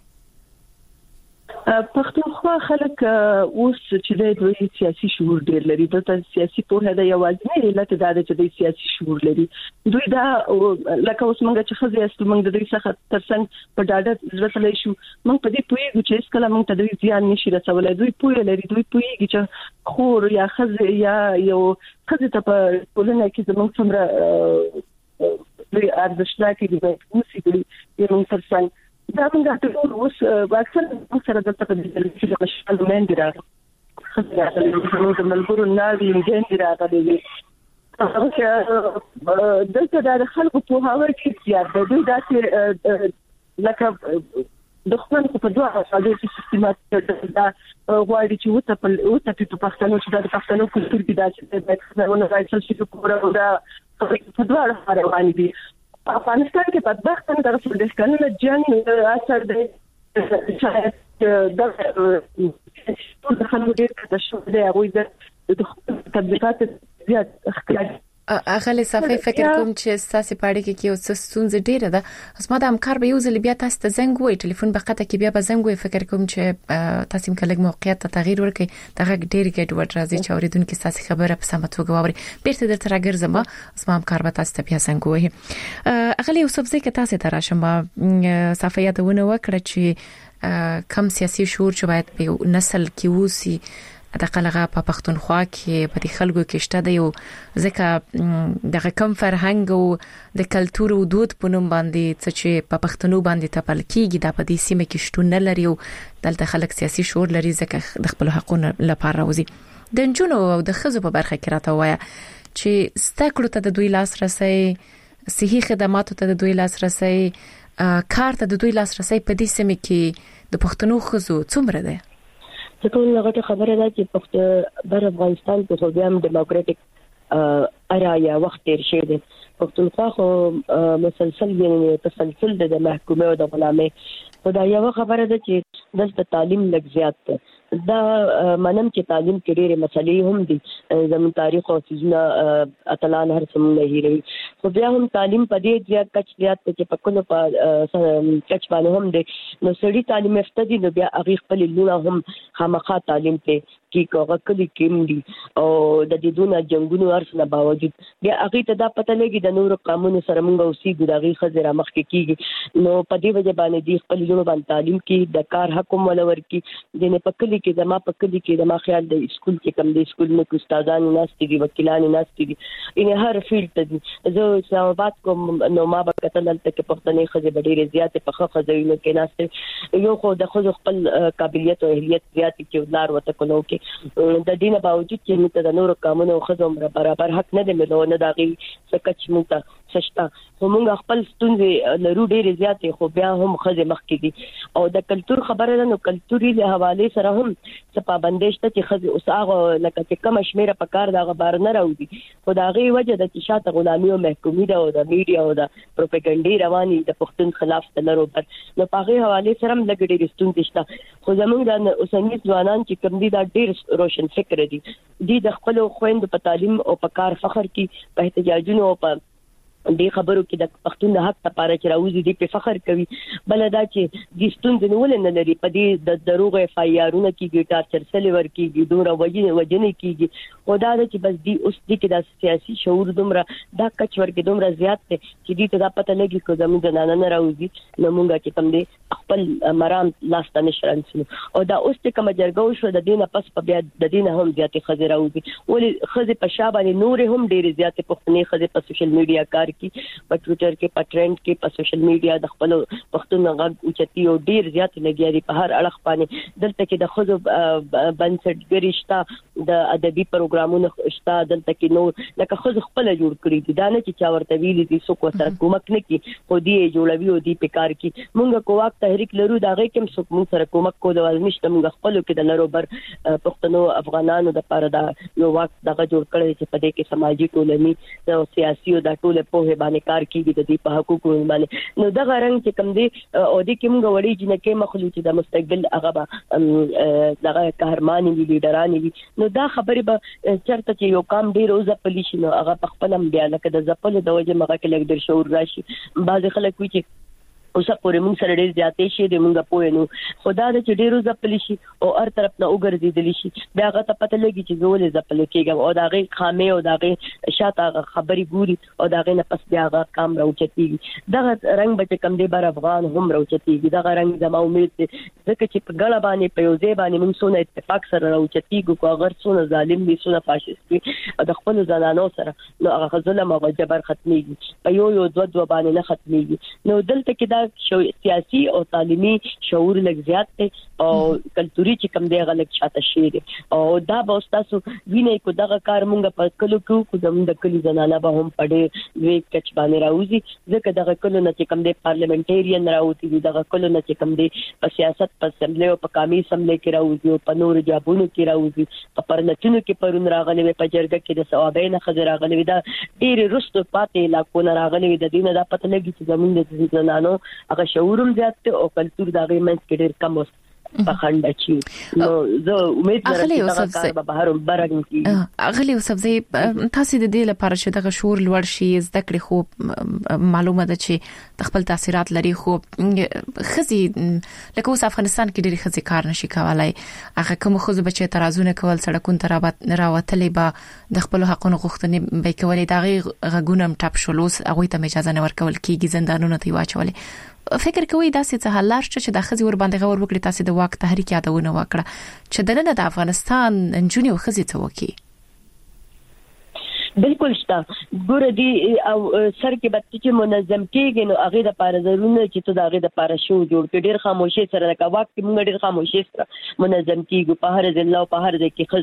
پښتونخوا خلک اوس چې د دوی سیاسي شعور ډیر لري، د سیاسي په هدا یوازې علت دا ده چې د سیاسي شعور لري. دوی دا لکه اوس موږ چې خزي است موږ د دوی څخه ترڅنګ په ډاډه رسولای شو، موږ په دې پوهیږو چې اسکله موږ ته دوی ځان نشي رسولای. دوی پوهه لري، دوی پوهیږي چې خور یا خزي یا یو خزي ته په ټولنه کې زموږ څومره دوی ارزښتناکي دي اوسې دوی یو ترڅنګ دا موږ ټول اوس واکسن سره د تقدیر چې مشال مندرا خاصه د ملګرو ناوی انجن راغلي دلته د خلکو په هاور کې زیات د دوی داسې لکه د خپل په دوه اساسي سیستمات دا غواړي چې وته په پښتنو چې د پښتنو کلتور کې داسې د ونه راځي چې کومه دا په دوه روان دي افغانستان کې په بدبختانه د رسول کنه جنگ اثر دی چې د خلکو ډېر کته شو دی هغه د تطبیقات زیات اختیار اغه صفه فکر کوم چې ساسي پاړې کې یو څه ستونزې ډیره ده اسما د همکار به یو ځل بیا تاسو ته زنګ وای ټلیفون به قطه کې بیا به زنګ وای فکر کوم چې تاسو هم کله موقعیت ته تغییر ورکړي دغه ډیر ګډ وډ راځي چې اوریدونکو ساسي خبره په سمه توګه واوري بیرته درته راګرځم اسما همکار به تاسو ته بیا زنګ وای اغه یو څه ځکه تاسو ته راشم صفه یادونه وکړه چې کم سیاسي شعور چې باید په نسل کې وسی د قلغه په پښتونخوا کې په خلکو کې شته د یو ځکه د کم فرهنګ او د کلچر او دود په نوم باندې چې په پښتنو باندې تپل کېږي د په دې سیمه کې شتون نه لري او دلته خلک سیاسي شعور لري ځکه د خپل حقوقو لپاره راوځي د جنونو او د خزو په برخه کې راته وایا چې ستکړو ته د دوی لاسرسي صحي خدماتو ته د دوی لاسرسي کار ته د دوی لاسرسي په دې سیمه کې د پښتنو خزو څومره ده ټول هغه خبره ده چې په بر افغانستان کې خو بیا هم ډیموکراټک ارایا وخت تیر شي دي پښتونخوا خو مسلسل یعنی تسلسل د محکومه او د غلامه خدای یو خبره ده چې د تعلیم لږ زیات ده دا منم چې تعلیم کې ډېرې مسلې هم دي زموږ تاریخ او سيزونه اتلان هر څه نه هیروي خو بیا هم تعلیم په دې ځای کچ چې په کونو په کچ باندې هم دي نو سړي تعلیم یافته دي نو بیا هغه خپل لونه هم خامخا تعلیم ته کې کوغه کلی کېم دي او د دې دونه جنگونو ارسنه باوجود بیا هغه ته دا پته لګي د نور قانون سره موږ اوسې ګډاغي خزر مخ کې کیږي نو په دې وجه باندې دي خپل لونه باندې تعلیم کې د کار حق ولور کې د نه پکلي کې د ما پکلي کې د ما خیال د اسکول کې کم د اسکول نو استادان ناشتي دي وکیلان ناشتي دي ان هر فیلډ ته دي زه اسلام آباد کوم نو ما به کتل ته کې پښتنې خزر ډېرې زیاتې په خخه ځایونو کې ناشته یو خو د خو خپل قابلیت او اهلیت زیاتې کې ولار وته کولو کې د دینه باوجود چې موږ د نور قانونو خزم برابر حق نه دی ملونه داغي سکچ موږ سشتا خو موږ خپل ستونزې لرو ډېرې زیاتې خو بیا هم خزه مخ کې دي او د کلچر خبره ده نو کلچوري له حواله سره هم څه پابندش ته چې خزه اوس هغه لکه چې کم شمیره په کار دا غبار نه راوړي خو داغي وجه د چې شاته غلامي او محکومي ده او د میډیا او د پروپاګاندا رواني د پښتون خلاف تلرو پر نو په هغه حواله سره هم لګ ډېرې ستونزې شته خو زموږ د اوسنۍ ځوانان چې کوم دي دا ډېر روشن فکر دي د خپل خويند په تعلیم او په کار فخر کې په احتجاجونو او په دې خبرو کې د پښتون د حق لپاره چې راوځي دې په فخر کوي بل دا چې د ستوند نه لري په دې د دروغ اف آی آرونه کې ګټار چرسل ورکیږي دوره وجنه کیږي او دا چې بس دی اوس دې کې د سیاسي شعور دومره دا کچ ورګ دومره زیات دي چې دې ته دا پته لګي چې زموږ د نن نه راوځي نو مونږه چې کوم دې خپل مرام لاسته نشرنسو او دا اوس چې کوم جرګو شو د دینه پس په بیا د دینه هم زیاتې خزر راوځي ولې خزه په شابه نور هم ډېر زیاتې پښتنې خزه په سوشل میډیا کار کی په ټوئیټر کې په ټرند کې په سوشل میډیا د خپل پښتون غږ اوچتي او ډیر زیات لګیاري په هر اړخ باندې دلته کې د خزو بنسټګری شته د ادبي پروګرامونو شته دلته کې نور لکه خزو خپل جوړ کړی دي دا نه چې چا ورته ویلي دي څوک سره کومک نه کوي خو دې جوړوي او دې په کار کې مونږ کوواک تحریک لرو دا غي کوم څوک مونږ سره کومک کول ولنشته مونږ خپل کې د لرو بر پښتنو افغانانو د لپاره دا یو وخت دغه جوړ کړی چې په دې کې سماجی ټولنی او سیاسي او د ټوله په باندې کار کیږي د دې په حقوقو باندې نو دا غرنګ چې کوم دي او دې کې موږ وړي چې نه کې مخلوق د مستقبل هغه دغه قهرماني وی لیډرانی وی نو دا خبره به چرته چې یو کام ډیر روزه پلی شي نو هغه په خپل هم بیا لکه د زپل د وجه مګه کې لګ در شعور راشي بعض خلک وی چې اوسه پورې موږ سره ډېر زیاتې شي د موږ په نو خدا د چې ډېرو زپل شي او هر طرف نه وګرځیدل شي بیا هغه ته پته لګي چې زول زپل کېږي او دا غي خامه او دا غي شاته خبري ګوري او دا غي نه پس بیا هغه کام راوچتيږي دا رنگ به کم دی بر افغان هم راوچتيږي دا رنگ زما امید ده ځکه چې په ګړه باندې په یو ځای باندې موږ سونه اتفاق سره راوچتيږي کو اگر سونه ظالم دي سونه فاشیست دي د خپل ځانانو سره نو هغه ظلم او جبر ختميږي په یو دوه باندې نه ختميږي نو دلته کې دا سیاسي او تعلیمي شعور لږ زیات دی او کلتوري چې کم دی غلط شاته شي او دا به تاسو وینئ کو دغه کار مونږ په کلو کې د کلی زنانه به هم پړې وی کچ باندې راوځي ځکه دغه کلو نه چې کم دی پارلیمنټریان راوتی دي دغه کلو نه چې کم دی په سیاست په اسمبلی او په قومي اسمبلی کې راوځي او په نور جابونو کې راوځي په پرلطونو کې پرون راغلي په جرګه کې د ثوابین خزر راغلي دا ډېر رستو پاتې علاقو راغلي د دینه دا پته لګي چې زمونږ د زنانو هغه شعورم زیات او کلتور دا غیمنس کې ډېر کم اوس پخنده چی نو زه امید لرم چې دا کار به بهر برګم اغلی وسبزي تاسو د دې لپاره چې دغه شور لوړ شي زده کړې خو معلومه ده چې خپل تاثیرات لري خو خزي لکه اوس افغانستان کې ډېری خزي کار نشي کولای هغه کوم خو بچي ترازونه کول سړکون ترابط راوتلې به د خپل حقونو غوښتنې به کولې دغه غونم ټاپ شولوس هغه ته اجازه نه ورکول کیږي زندانونو ته واچولې فکر کوي دا څه حل لار چې د خزي ور باندې غور وکړي تاسو د واک تحریک یادونه وکړه چې دنه د افغانستان انجونی او خزي ته وکی بالکل شته ګوره دی او سر کې بچی چې منظم کېږي نو هغه د پاره ضروري چې ته د هغه د پاره شو جوړ کړي ډیر خاموشي سره د کواک کې موږ ډیر خاموشي سره منظم کېږي په هر ځل او په هر ځای کې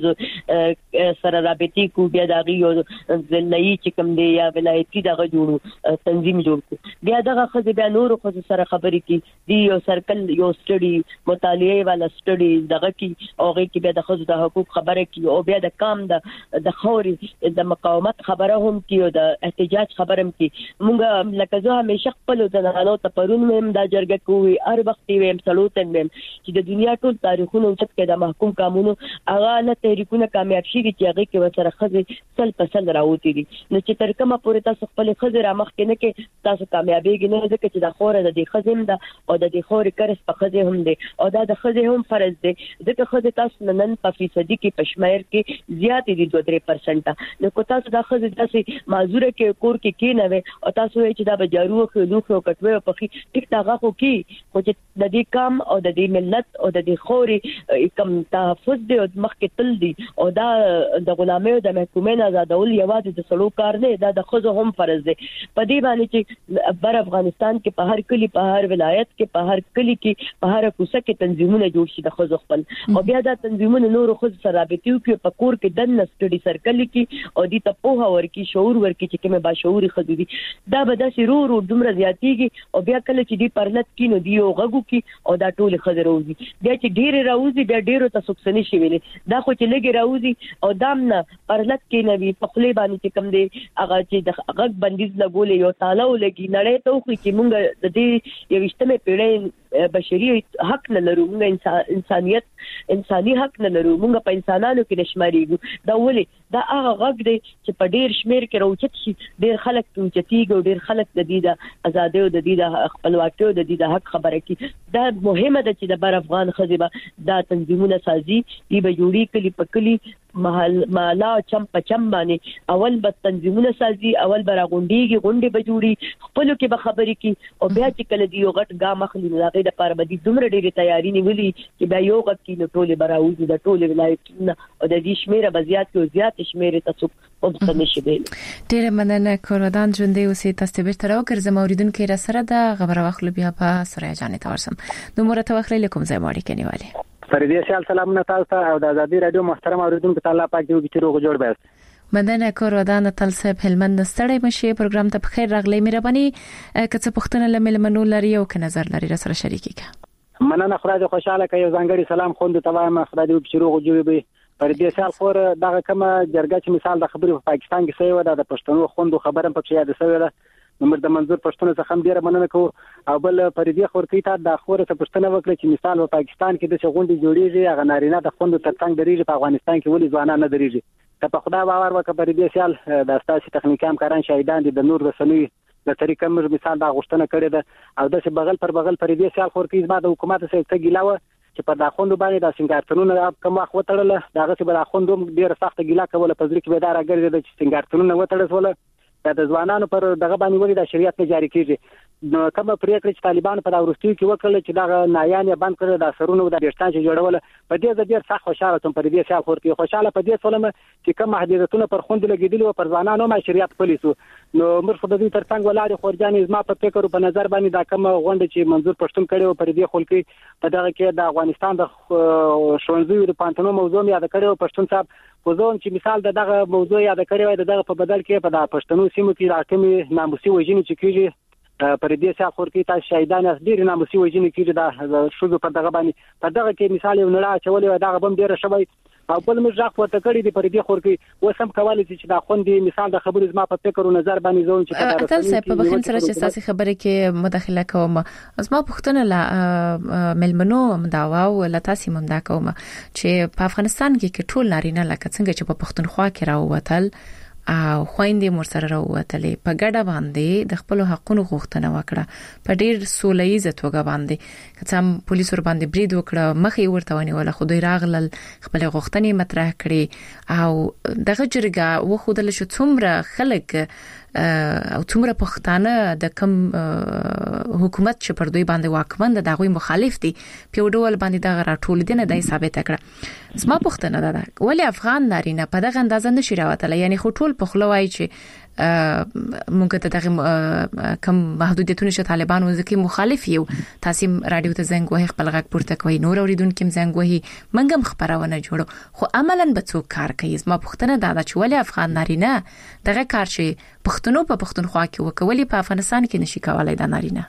خزو سره رابطي کو بیا د هغه یو ځلنۍ چې کوم دی یا ولایتي دغه جوړو تنظیم جوړ کو بیا دغه خزو بیا نور خزو سره خبرې کی دی یو سرکل یو سټډي مطالعه والا سټډي دغه کې اوغه کې بیا د خزو د حقوق خبره کی او بیا د کام د خوري د مقاومت خبره هم کیو د احتجاج خبرم کی مونږه لکه زه همیشه خپل زنانو ته پرون مم دا جرګه کوي هر وخت ویم سلوتن مم چې د دنیا ټول تاریخونو چې کې د محکوم قانونو هغه نه تحریکونه کامیاب شي چې هغه کې وسره خزه سل په سل راوتی دي نو چې تر کومه پورې تاسو خپل خزه را مخ کې نه کې تاسو کامیابیږئ نه ځکه چې د خوره د خزم ده او د خورې کرس په خزه هم دي او دا د خزه هم فرض دي ځکه خزه تاسو نن په فیصدي کې پښمیر کې زیات دي 2-3% نو کو تاسو دا خزه داسې معذوره کې کور کې نه وي او تاسو چې دا بجارو خو لوخو کټوي په خې ټیک تاغه خو کې خو چې د دې کام او د دې ملت او د دې خوري کم تحفظ دی او مخ کې تل دی او دا د غلامۍ او د محکومین آزادول یوازې د سلو کار نه دا د خزو هم فرض دی په دې باندې چې بر افغانستان کې په هر کلی په هر ولایت کې په هر کلی کې په هر کوڅه کې تنظیمونه جوړ شي د خزو خپل او بیا دا تنظیمونه نور خزو سره رابطي کې په کور کې د نسټډي سرکل کې او دې ته په ورکی شعور ورکی چې کومه با شعوري خدودي دا به د شرور دومره زیاتیږي او بیا کله چې دی پرلط کینو دی او غغو کی او دا ټول خزر راوځي بیا چې ډیر راوځي بیا ډیرو ته سکسنی شي ویلې دا خو چې لګي راوځي او دام نه پرلط کې نه وی په خلی باندې چې کم دی هغه چې د غغ بندیز لګولې یو تاله ولګي نړۍ ته خو چې مونږ د دې یوشتمه پیړۍ بشري حق نه لرو مونږ انساني حق نه لرو مونږ په انسانانو کې نشماريږو دا ولې دا هغه غږ دی چې په ډیر شمیر کې راوچت شي ډیر خلک توچتيږي او ډیر خلک د دې د آزادۍ او د دې د خپلواکۍ او د دې د حق خبره کوي دا مهمه ده چې د بر افغان خزبه دا تنظیمونه سازي دی به جوړي کلی په کلی محل چم په چم باندې اول به تنظیمونه سازي اول به راغونډيږي غونډې به جوړي خپلو کې به خبرې کوي او بیا چې کله دی یو غټ ګام اخلي نو هغه د پاره به دي دومره ډېری تیاری نیولي چې بیا یو غټ کې نو ټول براوځي د ټول ولایتونو او د دې شمیره به زیات او زیات شمیره تاسو په څه نشي ویل ډېر مننه کوردان ژوندې اوسې تاسو به تر اوګر زموریدونکو را سره د خبره واخلو بیا په سره جانې تورسم نو مرته واخلې لیکم زموړي کنيواله فريدي سال سلامونه تاسو ته او د ازادي رادیو محترم اوریدونکو ته الله پاک دې وکړي روغ جوړ بس مدنه کوردان تل صاحب هلمند ستړی مشي پروګرام ته بخیر راغلی مهرباني کڅ پښتنه لمنو لري او ک نظر لري سره شریکي کا مننه خدای خوشاله کوي ځانګړي سلام خوند ته وایم خدای دې وکړي روغ جوړ به فريدي سال خور دغه کومه جرګه چې مثال د خبرې په پاکستان کې سوي و د پښتنو خوند خبره په یاد سوي ده نمبر د منظور پښتون څخه هم ډیره مننه کوم او بل فريدي خور کوي ته د خوره څخه پښتنه وکړي چې مثال په پاکستان کې د غونډې جوړیږي هغه نارینه د خوند ترڅنګ درېږي په افغانستان کې ولې ځوانان نه درېږي ته په خدای باور وکړه فريدي سال د استاسي تخنیکي همکاران شاهدان دي د نور رسنوي د طریقې موږ مثال د غوښتنه کړې ده او د بغل پر بغل فريدي سال خور کوي زما د حکومت سره څه ګیلاوه چې په داخوندو باندې د سنگارتونونو کوم وخت وتړل داغه چې په داخوندو ډیره سخت ګیلا کوله په ځل کې به دا راګرځي چې سنگارتونونو وتړل د ځوانانو پر دغه باندې ولې د شریعت نه جاری کیږي. نو کوم پریکړه چې طالبان په داورستي کې وکړل چې دا نایان یې بند کړل د سرونو د بیرشتان چې جوړول په دې ځدیر سخت خوشاله تم پر دې سیال خورتي خوشاله په دې سولم چې کوم محدودیتونه پر خوند لګیدل او پر ځوانانو ما شریعت پولیسو نو مرخ د دې ترڅنګ ولاړ خورجانې زما په فکر په نظر باندې دا کوم غونډه چې منظور پښتون کړي پر دې خلکو په دغه کې د افغانستان د شونځوي د پانتونو موضوع یاد کړي پښتون صاحب خو زه چې مثال دغه موضوع یاد کړی وای دغه په بدل کې په د پښتنو سیمو کې راکمي ناموسي وژنې چې کیږي پر دې څخه خورکی تاسو شهیدان ډیر ناموسي وژنې کیږي د شوګو په دغه باندې په دغه کې مثال یو نړۍ چولې دغه بم ډیر شوی او بل موږ ځخ ورته کړی دی پر دې خورکی وسم کولای چې دا خوندې مثال د خبرې زما په فکر او نظر باندې زون چې تاسو صاحب په بخښن سره چې تاسو خبرې کې مداخله کوم زما پښتنه لا ملمنو مداوا او لا تاسو ممدا کوم چې په افغانستان کې ټول نارینه لکه څنګه چې په پښتونخوا کې راووتل او خويندې مر سره راووتلې په ګډه باندې د خپل حقونو غوښتنه وکړه په ډیر سولهیزه توګه باندې کڅم پولیس ور باندې برید وکړه مخې ورته ونیول خو دوی راغلل خپل غوښتنې مطرح کړې او دغه جرګه وخدل شو څومره خلک او څومره پښتانه د کم حکومت چې پر دوی باندې واکمن د دغوی مخالف دي په ډول باندې د راټول دي نه د ثابت کړه زما پښتنه ده ولی افغان نارینه په دغه اندازه نشي راوتل یعنی خو ټول په خلوای چې مونږ ته دغه کم محدودیتونه چې طالبان وځي مخالف یو تاسو رادیو ته زنګ وهي خپل غږ پورته کوي نور اوریدونکو زنګ وهي منګم خبرونه جوړو خو عملاً به څوک کار کوي زما پښتنه دا چې ولی افغان نارینه دغه کار چې پښتنو په پښتونخوا کې وکولي په افغانستان کې نشي کولای دا نارینه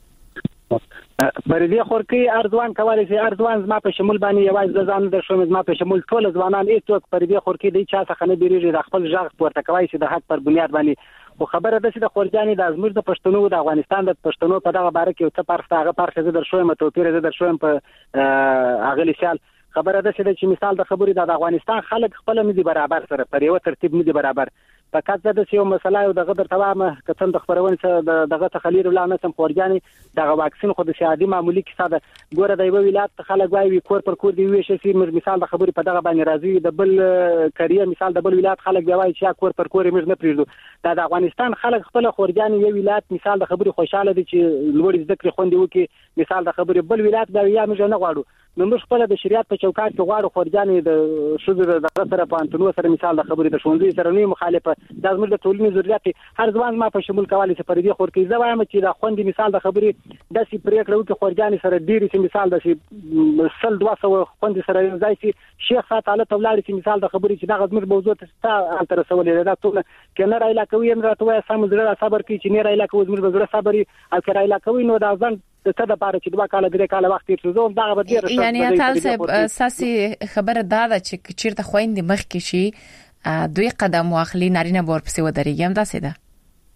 پر دې خورکی ارزوان کولای شي ارزوان زما په شمول باندې یوازې ځان د شوم زما په شمول ټول ځوانان هیڅ پر دې خورکی د چا څخه نه بیریږي د خپل ځاغ پورته کوي چې د حق پر بنیاد باندې خو خبره ده چې د خورجانې د ازمیر د پښتنو د افغانستان د پښتنو په دغه باره کې څه فرق هغه فرق زه در شوم توپیر زه در شوم په اغلی سال خبره ده چې مثال د خبرې د افغانستان خلک خپل مدي برابر سره پر یو ترتیب مدي برابر فقط د یو مسله او دغه در تمامه کتن د خبرونه څخه دغه تخلیر ولا نه سم خورجانې دغه واکسین خو د سیادي معمولی کې ساده ګوره د یو ولایت خلک وایي کور پر کور دی وی شي مثال د خبرې په دغه باندې راځي د بل کریه مثال د بل ولایت خلک دی وایي چې کور پر کور موږ نه پریږدو د افغانستان خلک خپل خورجانې یو ولایت مثال د خبرې خوشاله دي چې لوړ ذکر خوندي وکي مثال د خبرې بل ولایت دا یا موږ نه غواړو نو موږ خپل د شریعت په چوکاټ کې غواړو خورجانې د شوزر د سره په انټونو سره مثال د خبرې د شونځي سره نه مخالفه د زموږ د ټولنې ضرورت هر ځوان ما په شمول کولای شي پر دې خور کې زوایم چې د خوندې مثال د خبرې د سی پریکړه وکړي خورجانې سره ډیری چې مثال د سل 200 خوندې سره ځای شي شیخ تعالی تولاړي چې مثال د خبرې چې د غزمر موضوع ته التر رسولې دا ټول کنه را علاقوي نه راته وای سم زړه صبر کوي چې نه را علاقوي زمر زړه صبري او کرا علاقوي نو دا ځان ته د پاره چې 2 کال 3 کال وخت تیر شو دا به ډیر یعنی تاسو اساسي خبره دا ده چې چیرته خويندې مخ کې شي دوی قدم واخلي نارینه بور پسې ودرېږي هم داسې ده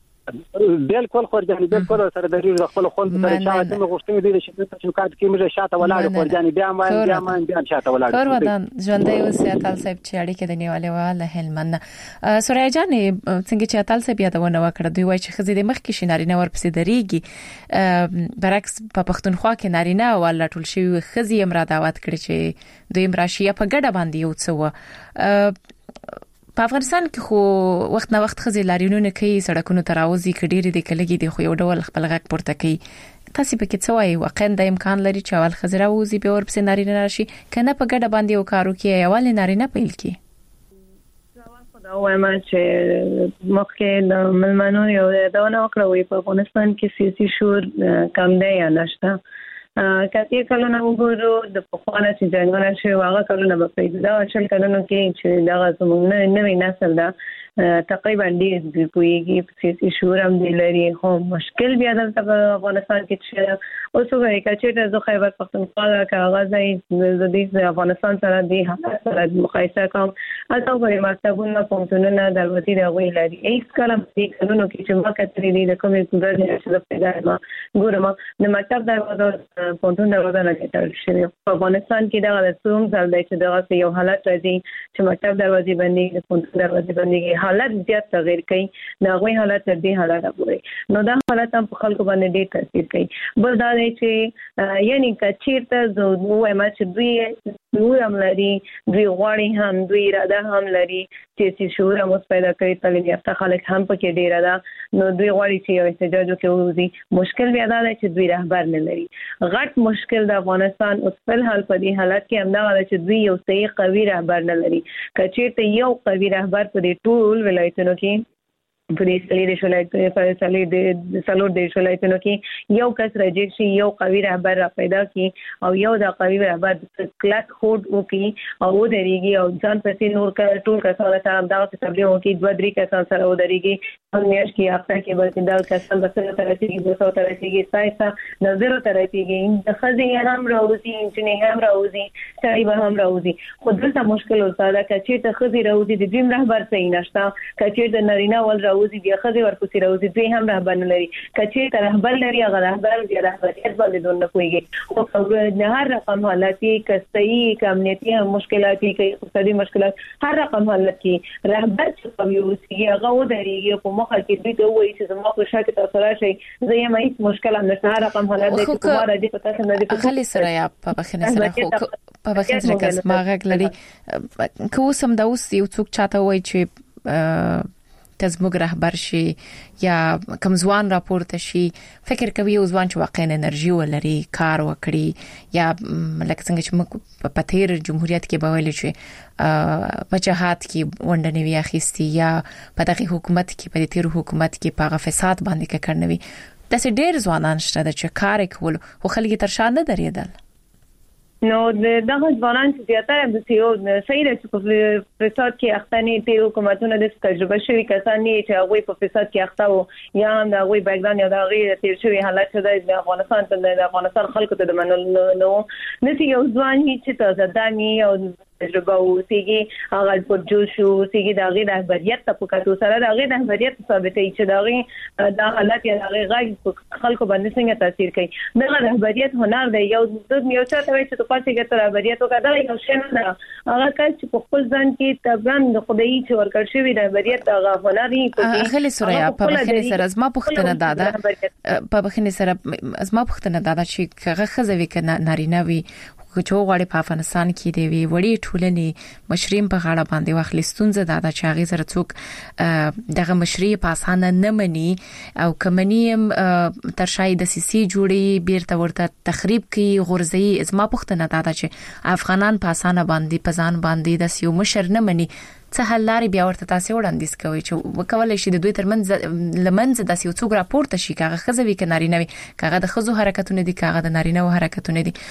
بالکل خورجانې بالکل سره د ریږ خپل خوند سره شاته موږ غوښتنه دي چې تاسو کار کې موږ شاته ولاړ خورجانې بیا شاته ولاړ کور ودان ژوندۍ اوسه تل صاحب چې اړیکه د نیولې واله هلمند سوریا جان څنګه چې تل صاحب یادونه وکړه دوی وایي چې خزې د مخ کې نارینه ور پسې درېږي برعکس په پښتونخوا کې نارینه ولا ټول شي خزې امر دعوت کړي چې دوی مراشي په ګډه باندې یو څه په افغانستان کې خو وخت نه وخت خزي لارینونه کوي سړکونو تراوزي کډيري د کلګي د خو یو ډول خپل غږ پورته کوي تاسو په کې څه وایي واقعا د امکان لري چې اول خزي راوزي به ور پسې نارینه راشي کنه په ګډه باندې یو کارو کې اول نارینه پیل کی دا وایم چې مخکې د ملمنو یو دا نه وکړوي په افغانستان کې سیاسي شور کم دی یا نشته کله کله نو وګورو د پخوانه چې جنګونه شي واغه کله نه په دا شل کله نو کې چې دا زموږ نه نسل دا تقریبا ډیر کویږي سیاسي شور هم دی لري خو مشکل بیا د افغانستان کې چې اوس وګورئ چې د خیبر پختونخوا کاغذ د افغانستان سره د حالت سره مقایسه کوم تاسو وګورئ مکتبونه پونتونونه دروازې د غوي لري هیڅ کلم دې کلونو کې چې ما کتري دي د کومې ګورنه چې د پیدا ما ګورم د مکتب دروازه پونتون دروازه نه کېدل شي په افغانستان کې دا د څوم ځل دی چې دا یو حالت راځي چې مکتب دروازې باندې د پونتون دروازې باندې حالت زیات تغیر کوي دا غوي حالت دې حالت پورې نو دا حالت هم په خلکو باندې ډېر تاثیر کوي. بل دا دی چې یعنی کچیرته زه وایم چې دوی هم لري، دوی غواړي هم، دوی اراده هم لري چې شعور هم پیدا کړي، تعلیم یافته خلک هم پکې ډېر ده، نو دوی غواړي چې یو احتجاج وکړي. مشکل بیا دا دی چې دوی رهبر نه لري. غټ مشکل د افغانستان اوس په حال په دې حالت کې هم دا دی چې دوی یو صحیح قوي رهبر نه لري. کچیرته یو قوي رهبر په دې ټول ولایتونو کې په دې سلور د ولایتونو کې یو کس راځي چې یو قوي رهبر را پیدا کړي او یو د قوي رهبر کلک هوډ وکړي او ودرېږي او ځان پسې نور ټول کسان ته دا تبلیغ وکړي، دوه درې کسان سره ودرېږي او میاش کې هفته کې بلکې دا کسان بسنه ترسيږي 200 ترسيږي سایسا نظر ترسيږي د خزي هم راوځي، انجنیر هم راوځي، سړي به هم راوځي. خو دلته مشکل وساده چې ته خزي راوځي د دې رهبر صحیح نشته، چې د نارینه ول راوځي بیا خزي ورپسې راوځي دوی هم رهبر نه لري. چې ته رهبر لري هغه رهبر بیا رهبریت باندې دونه کوي. خو نه هر رقم حالتي کستي کمنيتي مشکلات کې اقتصادي مشکلات هر رقم حالت کې رهبر چې کوي هغه ودرېږي په مخه کې دوی ته وایي چې زما په شاکه تاسو راشي زه یې مې مشکل هم نشته. هر رقم حالت د کومه راځي پتا څنګه نه دي خالي سره یا په بخنه سره خو په بخنه سره کس ماغه لري کو سم دا اوس یو څوک چاته وایي چې تزموږ رهبر شي یا کمزوان راپورته شي، فکر کوي او ځوان چې واقعا انرژي ولري کار وکړي یا لکه څنګه چې موږ په تیر جمهوریت کې به ویل چې په جهاد کې وندنې وی اخیستي یا په دغه حکومت کې په تیر حکومت کې په فساد باندې کړنوي د څه ډېر ځوانان شته چې کار کول خو خلک تر شا نه درېدل. نو دغه ځوانان چې زیاتره د سیو صحیح راځي په فساد کې اختنی تیر حکومتونه د تجربه شوی کسان نه چې هغه په فساد کې اخته وو یا هم هغه بیکګراوند یا هغه تیر شوی حالت چې د افغانستان خلکو ته د منل نو نتی یو ځوان چې تازه دانی او تجربه وسیږي هغه په جوش وسیږي د هغه رهبریت ته پکاتو سره د هغه رهبریت ثابتې چې د هغه د حالت یا هغه غږ خلکو باندې څنګه تاثیر کوي. د رهبریت هنر دی یو څه ته چې په پاتې کې رهبریت وکړه یو شی نه هغه کله چې په خپل ځان کې تبران د خدای چې ورکړ شوی رهبریت هغه هنر دی. په خلې سره په بخنه سره زما پوښتنه داده په بخنه سره زما پوښتنه داده چې هغه خزوي کنه نارینه وي چې غواړي په افغانستان کې دی وی وړي ټولنې مشریم په غاړه باندې واخلستونځه د چاغي سره څوک دغه مشري په اسانه نه مني او کمنیم تر شای د سیسي جوړي بیرته ورته تخریب کوي غورځي. ازما پښتنه دا چې افغانان په اسانه باندې په ځان باندې د سیو مشر نه مني څه حل لري بیا ورته تاسو وړاندیز کوي چې وکولای شي د دوی ترمنځ لمنځ د سیو څوک راپورته شي کاغه خزوي کناري نه وي کاغه د خزو حرکتونه دي کاغه د نارینه حرکتونه دي.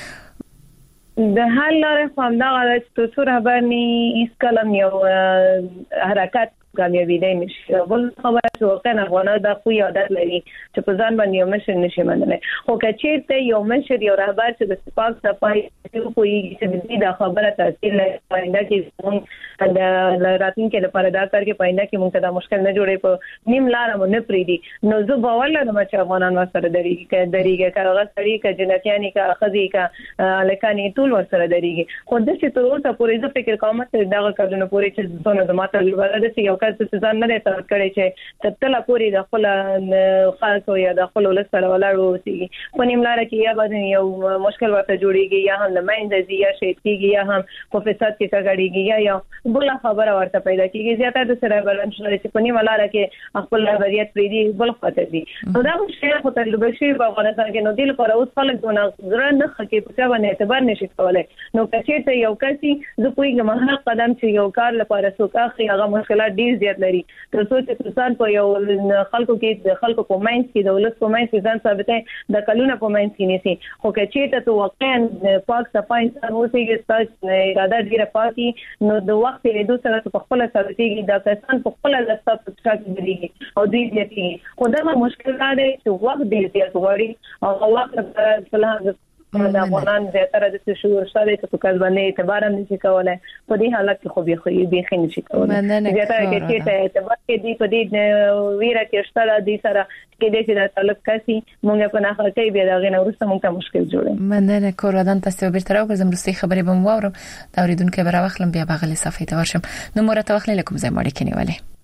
د حل لارې خو همدا غواړي چې څو رهبرني هیڅ کلم یو حرکت کامیابی دی نشي. بل خبره چې واقعا افغانان د خو عادت لري چې په ځان باندې یو مشر نشي منلی. خو کچېرته یو مشر یو رهبر چې د سپاک صفای کوي چې د دې د خبره تاثیر لري پاینده کې موږ د راتلونکي لپاره دا کار کې پاینده کې موږ ته د مشکل نه جوړي په نیم لار مو نه پریدي. نو زه باور لرم چې افغانان ورسره درېږي کارغه سړي کا جنتیانی کا خزي کا لکاني ټول ورسره درېږي. خو د څه تر اوسه پورې زه فکر کوم چې دا کارونه پورې چې څونه د ماته لپاره د یو کس ځان نه تر کړی چې تل پورې د خپل خاص یا د خپل ولسره ولاړو سي په نیم لار کې یا باندې یو مشکل ورته جوړيږي یا هم لمنځي یا شېتيږي یا هم په فساد کې کاږيږي یا بل خبره ورته پیدا کیږي. زیاتره د سره بلنس چې په نیم لار کې خپل رهبریت پریدي بل خاطر دي. نو دا شی خو تجربه شي په افغانستان کې نو دل پر اوس خلک دونه زړه نه خکې په څه باندې اعتبار نشي کولای. نو کچې ته یو کسي زه کوی مهمه قدم چې یو کار لپاره سوکاخي هغه مشکلات ډیر زیات لري. تر څو چې پرسان په یو خلکو کې د خلکو په ماینډ کې د ولس په ماینډ کې ځان ثابتې د کلونه په ماینډ کې نيسي. خو کچې ته واقعا پاک صفای انسان اوسېږي ستاسو اراده ډیره پاکي نو د وخت له دوه سره په خپل ثابتېږي دا کسان په خپل لاسته په څه کې او دوی دې خو دا مشکل دی چې وخت ډیر زیات غواړي او وخت په فلانه دا افغانان زیاتره د شعور شته چې په باندې اعتبار هم نشي کولای. په دې حالت کې خو به نشي کولای. زیاتره کې چې اعتبار کې دی په دې ویره کې شته د سره کې دې چې د تعلق کسي مونږ په ناخه کې بیا دا غنه ورسته مونږ ته مشکل جوړي. مننه کورودان تاسو به تر اوسه زموږ خبرې به مو اورم دا اوریدونکو به راوخلم بیا بغل صفحه ته ورشم نو مرته واخلې لکم زموږ کې نیولې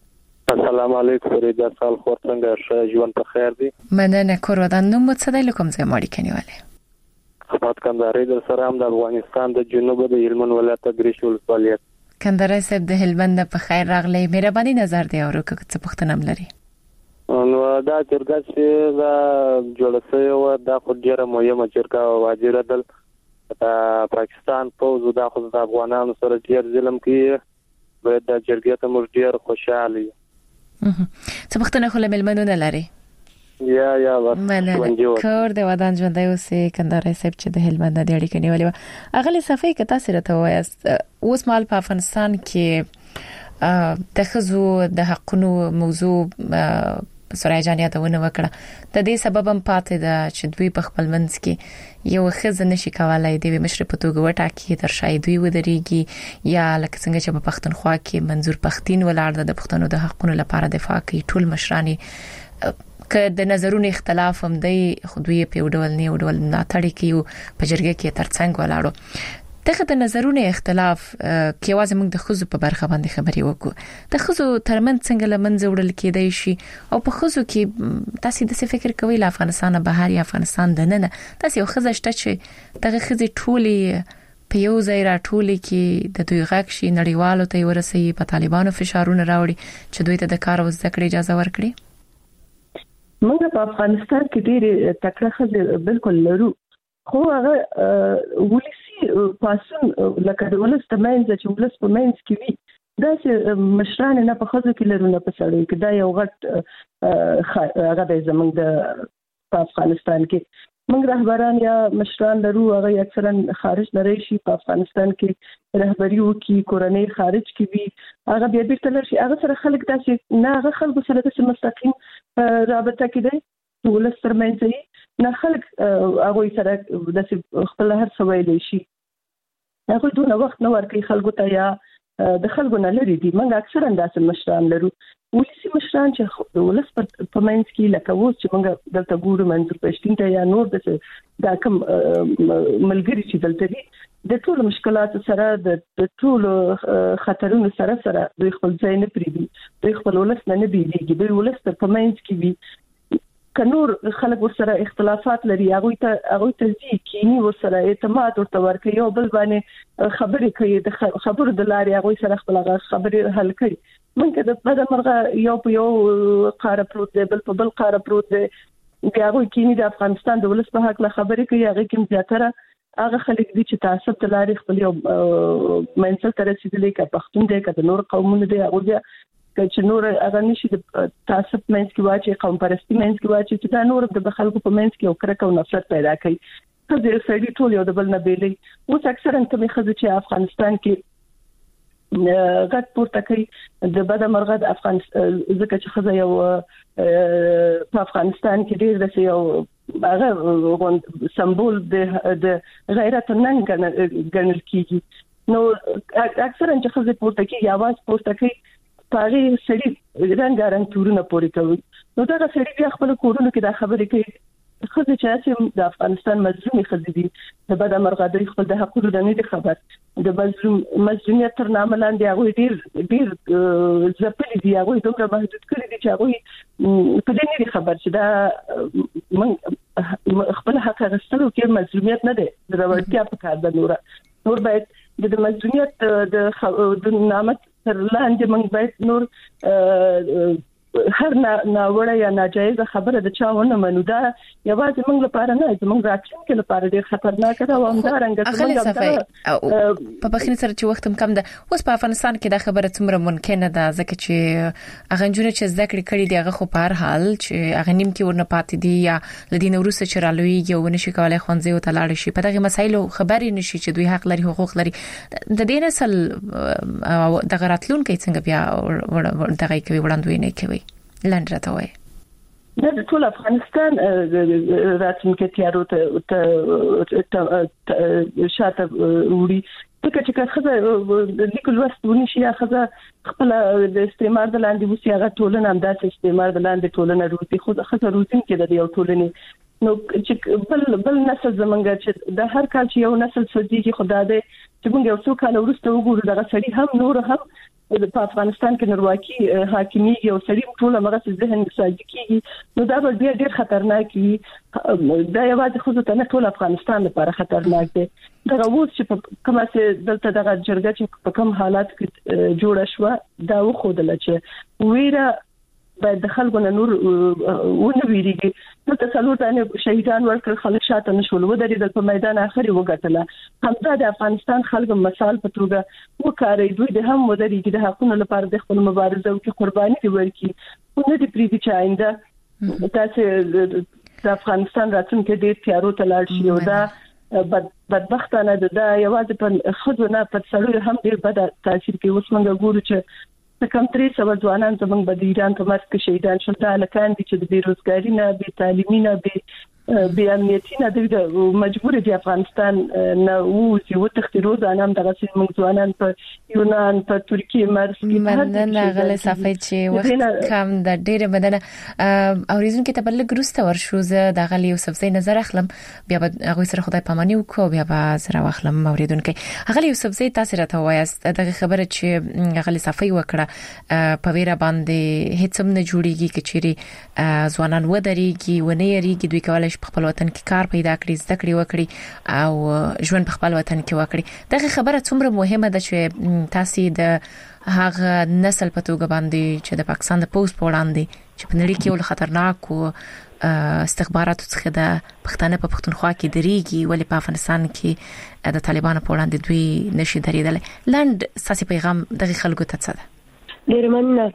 السلام علیکم فريده سال خور څنګه ژوند په خیر دی مننه کور ودان نو مڅ د لکم ځای ماړي کنيواله خدمت کندهاري در سره هم د افغانستان د جنوب د هلمند ولایت ګریش ولسوالیت کندهار صاحب د هلمند په خیر راغلی مهرباني نظر دی اورو که څه پښتنم لري نو دا جرګه چې دا جوړه شوی و دا خو ډیره مهمه جرګه واجب ده د پاکستان فوج دا خو د افغانانو سره ډیر ظلم کوي باید دا جرګه ته موږ ډیر خوشاله یو څه پښتنه خو ملمنو نه لري یا مننه کور د ودان ژوندۍ اوسې کندهار صاحب چې د هلمند د اړیکې نیولې اغلی صفای که تاسو راته وایاست اوس مال په افغانستان کې د خزو د حقونو موضوع سورای جان یادونه وکړه د دې سبب هم پاتې ده چې دوی په خپل منځ کې یو خزه نشي کولای د مشر په توګه وټاکي تر شای دوی ودرېږي یا لکه څنګه چې په پښتونخوا کې منظور پښتين ولاړ د پښتنو د حقونو لپاره دفاع کوي ټول مشرانی که د نظرونو اختلاف هم دی خو دوی په ډول نه ډول ناتړي کیو په جرګه کې ترڅنګ ولاړو دغه د نظرونو اختلاف کې واځي موږ د خزو په برخه باندې خبرې وکړو د خزو ترمن څنګه لمنځه وړل کېدای شي او په خزو کې تاسو د څه فکر کوئ له افغانستان بهر یا افغانستان دننه تاسو یو خزه شته چې دغه خزي ټولي په یو ځای را ټولي کې د دوی غږ شي نړیوالو ته ورسي په طالبانو فشارونه راوړي چې دوی ته د کار او زده کړې اجازه ورکړي موږ په افغانستان کې ډېر تکړه خزه بالکل لرو خو هغه ولسی پاسون لکه د ولست مینځ چې ولست په مینځ کې وي دا چې مشران نه په خزو کې لرو نه په سړی کې دا یو غټ هغه د زمنګ د افغانستان کې موږ رهبران یا مشران لرو هغه اکثرا خارج لري شي په افغانستان کې رهبری وکي کورنۍ خارج کې وي هغه بیا بیرته لري هغه سره خلک داسې نه هغه خلکو سره د مستقیم رابطه کې دی ولست ترمنځ نه خلک هغه سره د خپل هر څه ویلی شي هغه دونه وخت نه ورکړي خلکو ته یا د خلکو نه لري دي موږ اکثرا داسې مشران لرو ولسی مشران چې ولس په منځ کې لکه اوس چې موږ دلته ګورو منظور پښتين ته یا نور د کوم ملګری چې دلته دي د ټول مشکلات سره د ټول خطرونو سره دوی خپل ځای نه پریږدي دوی خپل ولس نه بیلیږي دوی ولس په منځ کې وي کنور خلک ورسره اختلافات لري هغه ته ځي کینی ورسره اعتماد ورته ورکوي او بل باندې خبرې کوي د خبرو د لارې هغه سره خپل خبرې حل کوي مونږ د بده مرغه یو په یو قاره پروت دی بل په بل قاره پروت دی بیا هغه کینی د افغانستان د ولس په حق له خبرې کوي هغه کوم زیاتره هغه خلک دي چې تعصب د لارې خپل یو منځل تر رسیدلې کا پښتون دی کا د نور قومونو دی هغه چې نور هغه نشي د تعصب منځ کې واچي قوم پرستی منځ کې واچي چې دا نور د خلکو په منځ کې او کرکه او نفرت پیدا کوي ته د سړي ټول یو د بل نه بیلې اوس اکثرا کومې خزه چې افغانستان کې غټ پورته کوي د بده مرغه د افغانستان ځکه چې خزه یو په افغانستان کې ډېر د یو هغه سمبول د غیرت نن ګڼل کیږي نو اکثرا چې خزه پورته کوي आवाज پورته کوي پاره سړي رنګارنګ تورونه پوري کوي نو دا سړي بیا خپل کورونو کې دا خبرې کوي خزه چې د افغانستان مظلومي خزه دي د بده مرغه د خپل د حقوقو د نه خبر د مظلومیت تر نامه لاندې هغه ډیر ځپلي دي هغه دومره محدود کړی دي چې هغه په دې نه خبر چې دا من خپل حق غوښتلو کې مظلومیت نه دی د ورتیا په کار د نور باید د مظلومیت د نامت تر لاندې موږ باید نور هر ناوړه یا ناجایز خبره د چاونه منو دا یوازې موږ لپاره نه زموږ راتلونکي لپاره ډیر خطرناک ده او همدارنګه په بخښنې سره چې وخت کم ده اوس په افغانستان کې دا خبره څومره ممکنه ده ځکه چې هغه جنونه چې ذکر کړی دی هغه خو په هر حال چې هغه نیم کې ورنه پاتې دي یا لدین وروسته چې رالويږي او نشي کولای خونځي او تلاړ شي په دغه مسایلو خبرې نشي چې دوی حق لري حقوق لري د دې نسل د غراتلونکو څنګه بیا دغه کوي وړاندوینه کوي لاندې راوي د ټول افغانستان راتلونکي تیارو ته شاته وړي ځکه چې خزه د لیکل وستونی شي خزه خپل د استعمار د لاندې وسی هغه ټولنه همداسې استعمار د لاندې ټولنه روزي خو خزه روزین کې د یو ټولنې نو چې بل نسل زمونږ چې د هر کال چې یو نسل سوځيږي خدای دې چې موږ یو څو کال وروسته وګورو دغه سړي هم نور هم په افغانستان کې نړیوالي حاکمیت او سړي ټول هغه ذهن ساجي کیږي نو دا به ډېر خطرناک وي. دا یوازې خو ته نه ټول افغانستان لپاره خطرناک دی. دا اوس چې کومه چې دلته دغه جرګه چې په کوم حالات کې جوړه شو دا وخدل چې ویره باید د خلکو نه نور ونه ویریږي. نو څلور تنه شهیدان ورکړ خلک شاته نشول ودرېدل په میدان اخري وګټله. همدا د افغانستان خلکو مثال په توګه وکړي دوی د هم ودرېږي د حقوقو لپاره د خپل مبارزه او کې قرباني ورکړي. خو نه دي پریدي چې آینده تاسو د افغانستان راتلونکي ډېر تیارو ته لاړ شي او دا بدبختانه ده یوازې په خودونه په څلور هم ډېر بد تاثیر کوي. اوس موږ ګورو چې کم 300 ځوانان زموږ د ایران په مرکز کې شهیدان شول. دا لکان دي چې د بیروزګاری نه به تعلیمي نه به امنیتي نه د مجبور دي افغانستان نه او چې وتخت روزانه هم دغه موږ ځوانان په یونان په ترکیه مرز کې نه غلې صفای چې وخت کم د ډېر بدنه اوریزون کې تبلغ ګروسته ورشو زه د غلې یوسفزۍ نظر اخلم بیا به هغه سره خدای پاماني وکړو بیا به سره واخلم اوریدون کې غلې یوسفزۍ تاسو راته وایست دغه خبره چې غلې صفای وکړه په ویره باندې هیڅ هم نه جوړیږي چې چیرې ځوانان ودرېږي ونه یریږي دوی کولای په خپل وطن کې کار پیدا کړي زده کړې وکړي او ژوند په خپل وطن کې وکړي. دغه خبره څومره مهمه ده چې تاسو د هغه نسل په توګه باندې چې د پاکستان د پوز په وړاندې چې په نړۍ کې یو خطرناک او استخباراتو څخه د پښتنه په پښتونخوا کې درېږي ولې په افغانستان کې د طالبانو په وړاندې دوی نشي درېدل. لاند ساسي پیغام دغه خلکو ته څه ده؟ ډېر مننه.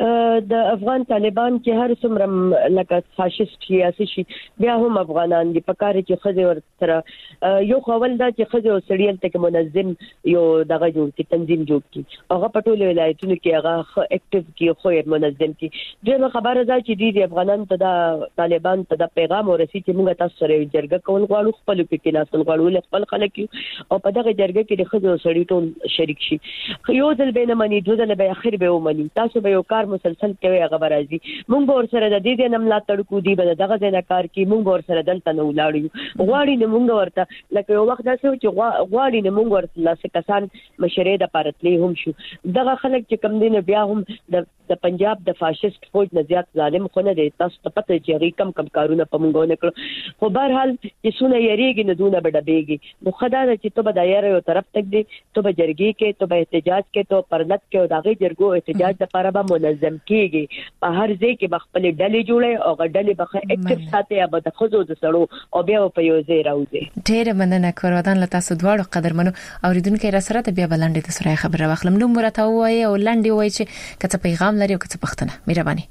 د افغان طالبان کې هر څومره لکه فاشیست سیاسي شي بیا هم افغانان دي په کار کې خځه ورته یو خول دا چې خځه او سړیل ته منظم یو دغه جوړ کی تنظیم جوړ کی هغه په ټولو ولایتونو کې هغه اکټیو کی خو منظم کی. ډېر خبره ده چې دي افغانان ته د طالبان ته د پیغام ورسي چې موږ تاسو سره جرګه کول غواړو خپل کې ناسل غواړو خپل خلک او په دغه جرګه کې د خځه او سړی ټول شریک شي. یو ځل به نه مني دوه ځل به اخر به ومني تاسو به یو کار مسلسل کوي هغه راځي مونږ ور سره د دې د نملا تړکو دی به دغه ځای کار کوي مونږ ور سره دلته نه ولاړو غواړي نه مونږ ورته لکه یو وخت داسې چې غواړي نه مونږ ورته لاسه کسان مشرې د پارتلې هم شو. دغه خلک چې کم دین بیا هم د پنجاب د فاشیست فوج نه زیات ظالم خو نه دي. تاسو ته پته چې کم کارونه په مونږ نه کړو خو بهر حال چې سونه یریږي نه دونه بډبېږي. نو خدای چې ته به دایره یو طرف تک دی ته به جرګي کې ته به احتجاج کې ته پرلط کې او دغه جرګو احتجاج لپاره به منظم کیږي په هر ځای کې بخپل ډلې جوړي او ډلې بخه اکټیو ساتي یا به د خزو د سړو او بیا په یو ځای راوځي. ډېر مننه کورودان له تاسو دواړو قدرمنو اوریدونکو را سره بیا بلندې د سره خبره واخلم. نو مرته وایي او لنډي وایي چې کته پیغام لري او کته پښتنه مهرباني.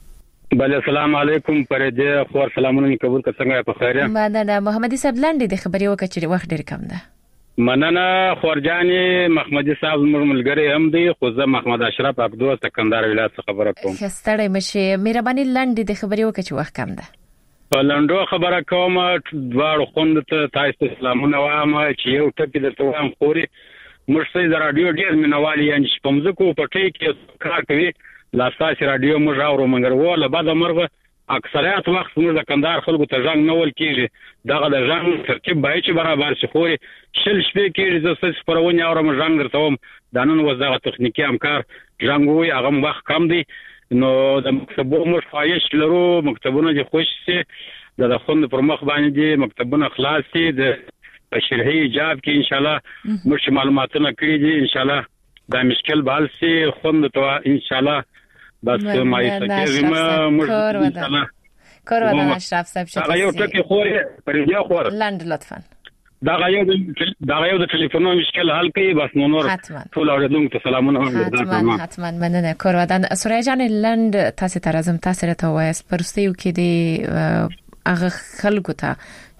بله السلام علیکم پرې خور سلامونه قبول کړه څنګه په خیره. مننه محمدي صاحب لنډي د خبرې وکړه چې وخت ډېر کم ده. مننه خورجانې محمدي صاحب ملګری هم دی خو زه محمد اشرف عبدو سکندر ولایت څخه خبره کوم. خستړی مشه مهرباني لنډي د خبرې وکړه چې وخت کم ده. په لنډو خبره کوم دواړو خوند ته تاسو سلامونه وایم چې یو ټکی درته وایم خوري مرسي د رادیو ډیر مینوالي یعنی شپمزکو په ټی کې کار کوي لاساس رادیو موږ اورو مګر وله بعد مرغه اکثریت وخت موږ د کندهار خلکو ته ځنګ نه ول کیږي دغه د ځنګ ترکیب به چې برابر شي خوري شل شپې کېږي د څه پرونی اورم ځنګ درتوم دانن وزغه تخنیکی امکار ځنګ وي هغه وخت کم دی. نو د مکتبونو مفایش لرو مکتبونه د خوش سي د خوند پر مخ باندې دي مکتبونه خلاص دي د شرعي ایجاب کې ان شاء الله مش معلوماتونه کړی دي ان شاء الله دا مشکل بال سي خوند ته ان شاء الله بس ما یې مش ان شاء الله کورونه اشرف صاحب هغه یو ټکی خوري پرې خور لاند لطفا دا یو د ټلیفون مشکل حل کوي بس نور ټول اوریدونکو ته سلامونه هم حتما مننه کورودان سورای جان لند تاسو ته راځم تاسو ته وایس پرستیو کې دی هغه خلکو ته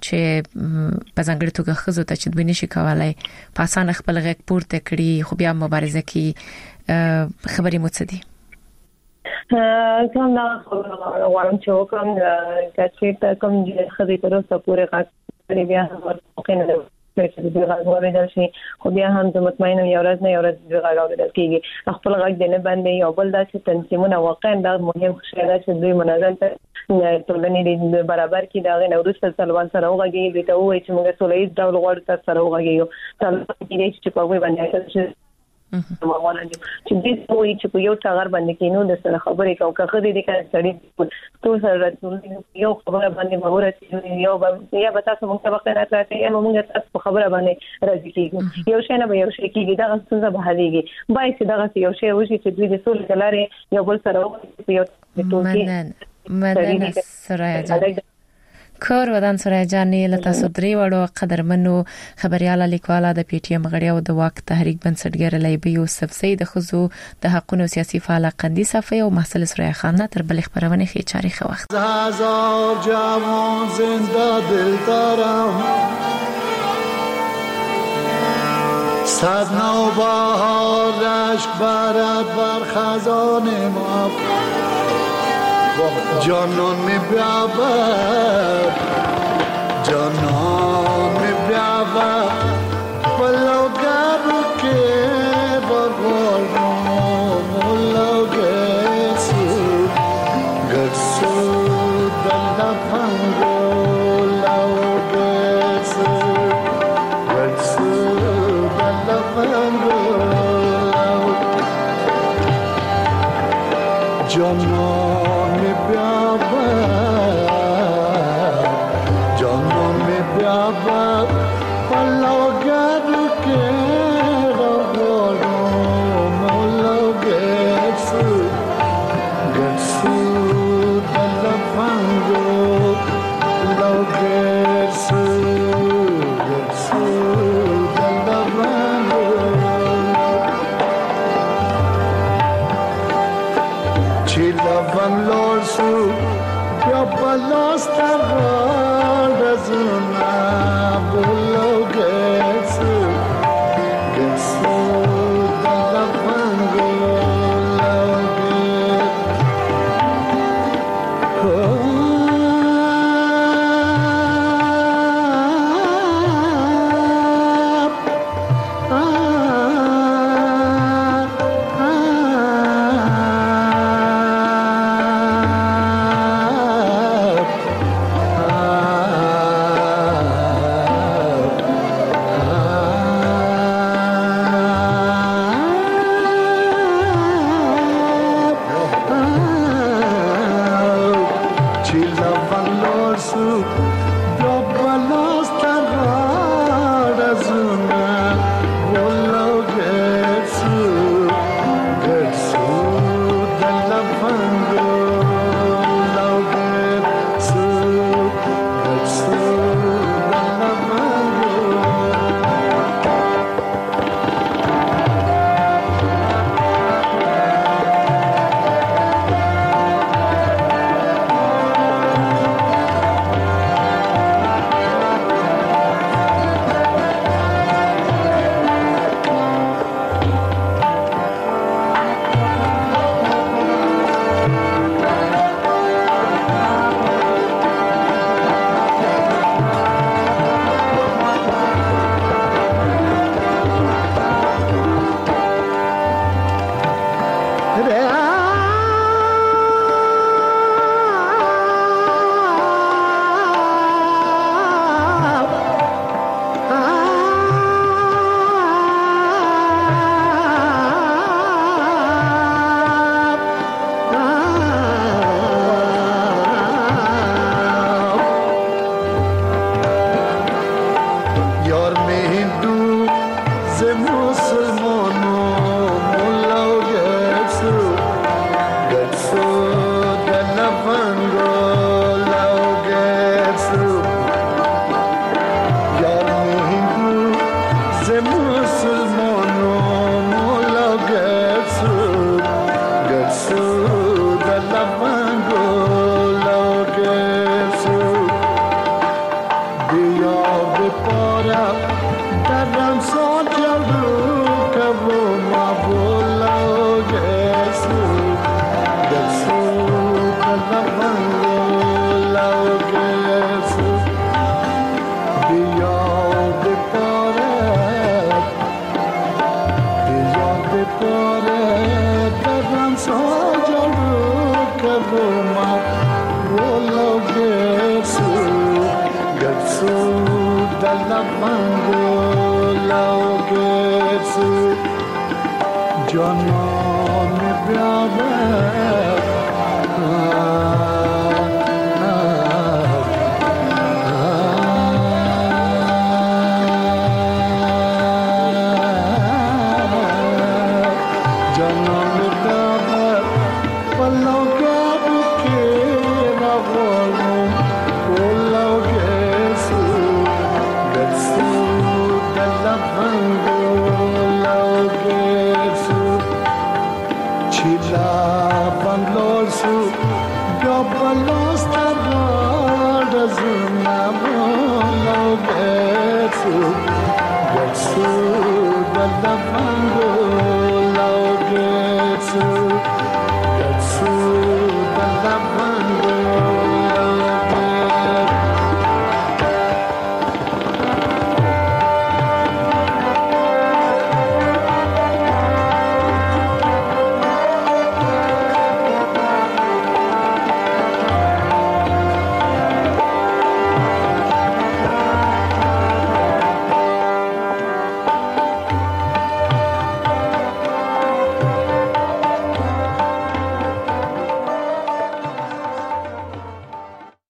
چې په ځانګړي توګه خزو ته چې دوی نشي کولای په اسانه خپل غږ پورته کړي خو بیا مبارزه کې خبرې مو څه دي؟ څنګه غواړم چې وکم چې کوم چې خزي تر اوسه پورې غږ بیا ورته نه چې د غږ اورېدل شي خو بیا هم زه مطمئنم یو ورځ نه یو ورځ د غږ اورېدل کېږي خپل غږ دې نه باندې یو بل داسې تنظیمونه واقعا دا مهم شی دی چې دوی منظم ټولنې برابر کړي دا غو وروسته طالبان سره وغږیږي دوی ته وایي چې موږ سولې ډول غواړو تاسو سره وغږیږو طالبان کې چې په وای باندې مامانه چې دې وایي چې یو ټاغر باندې کینو د سره خبرې کوي که دې کار سړی تو سره راتلونکي یو خبره باندې مغوره یو یا به تاسو موږ ته وخت راځي یا موږ تاسو خبره باندې راځي کیږي یو شی نه به یو شی کیږي دا څنګه به حلېږي بای چې دا یو شی وشي چې دوی د ټول کلارې یو بل سره یو مننه سرایا جان کور ودان سرایا جان له تاسو درې وړو قدرمنو خبرياله لیکواله د پی ټی ایم غړي او د واک تحریک بنسټګر لیبي یوسف سید خزو د حقونو سیاسي فعال قندي صفي او محصل سرایا خان تر بل خبرونه خي چاري خو وخت هزار جوان زنده دل دارم صد نوبهار رشک برد بر خزان ما جانان می بیابد جانان می بیابد ولو گرو که بار ولو گرسو گرسو دل پنگو لو گرسو گرسو دل پنگو لو جانان جانان بیابد Chila Bangalore su, Gabbalas Tarra.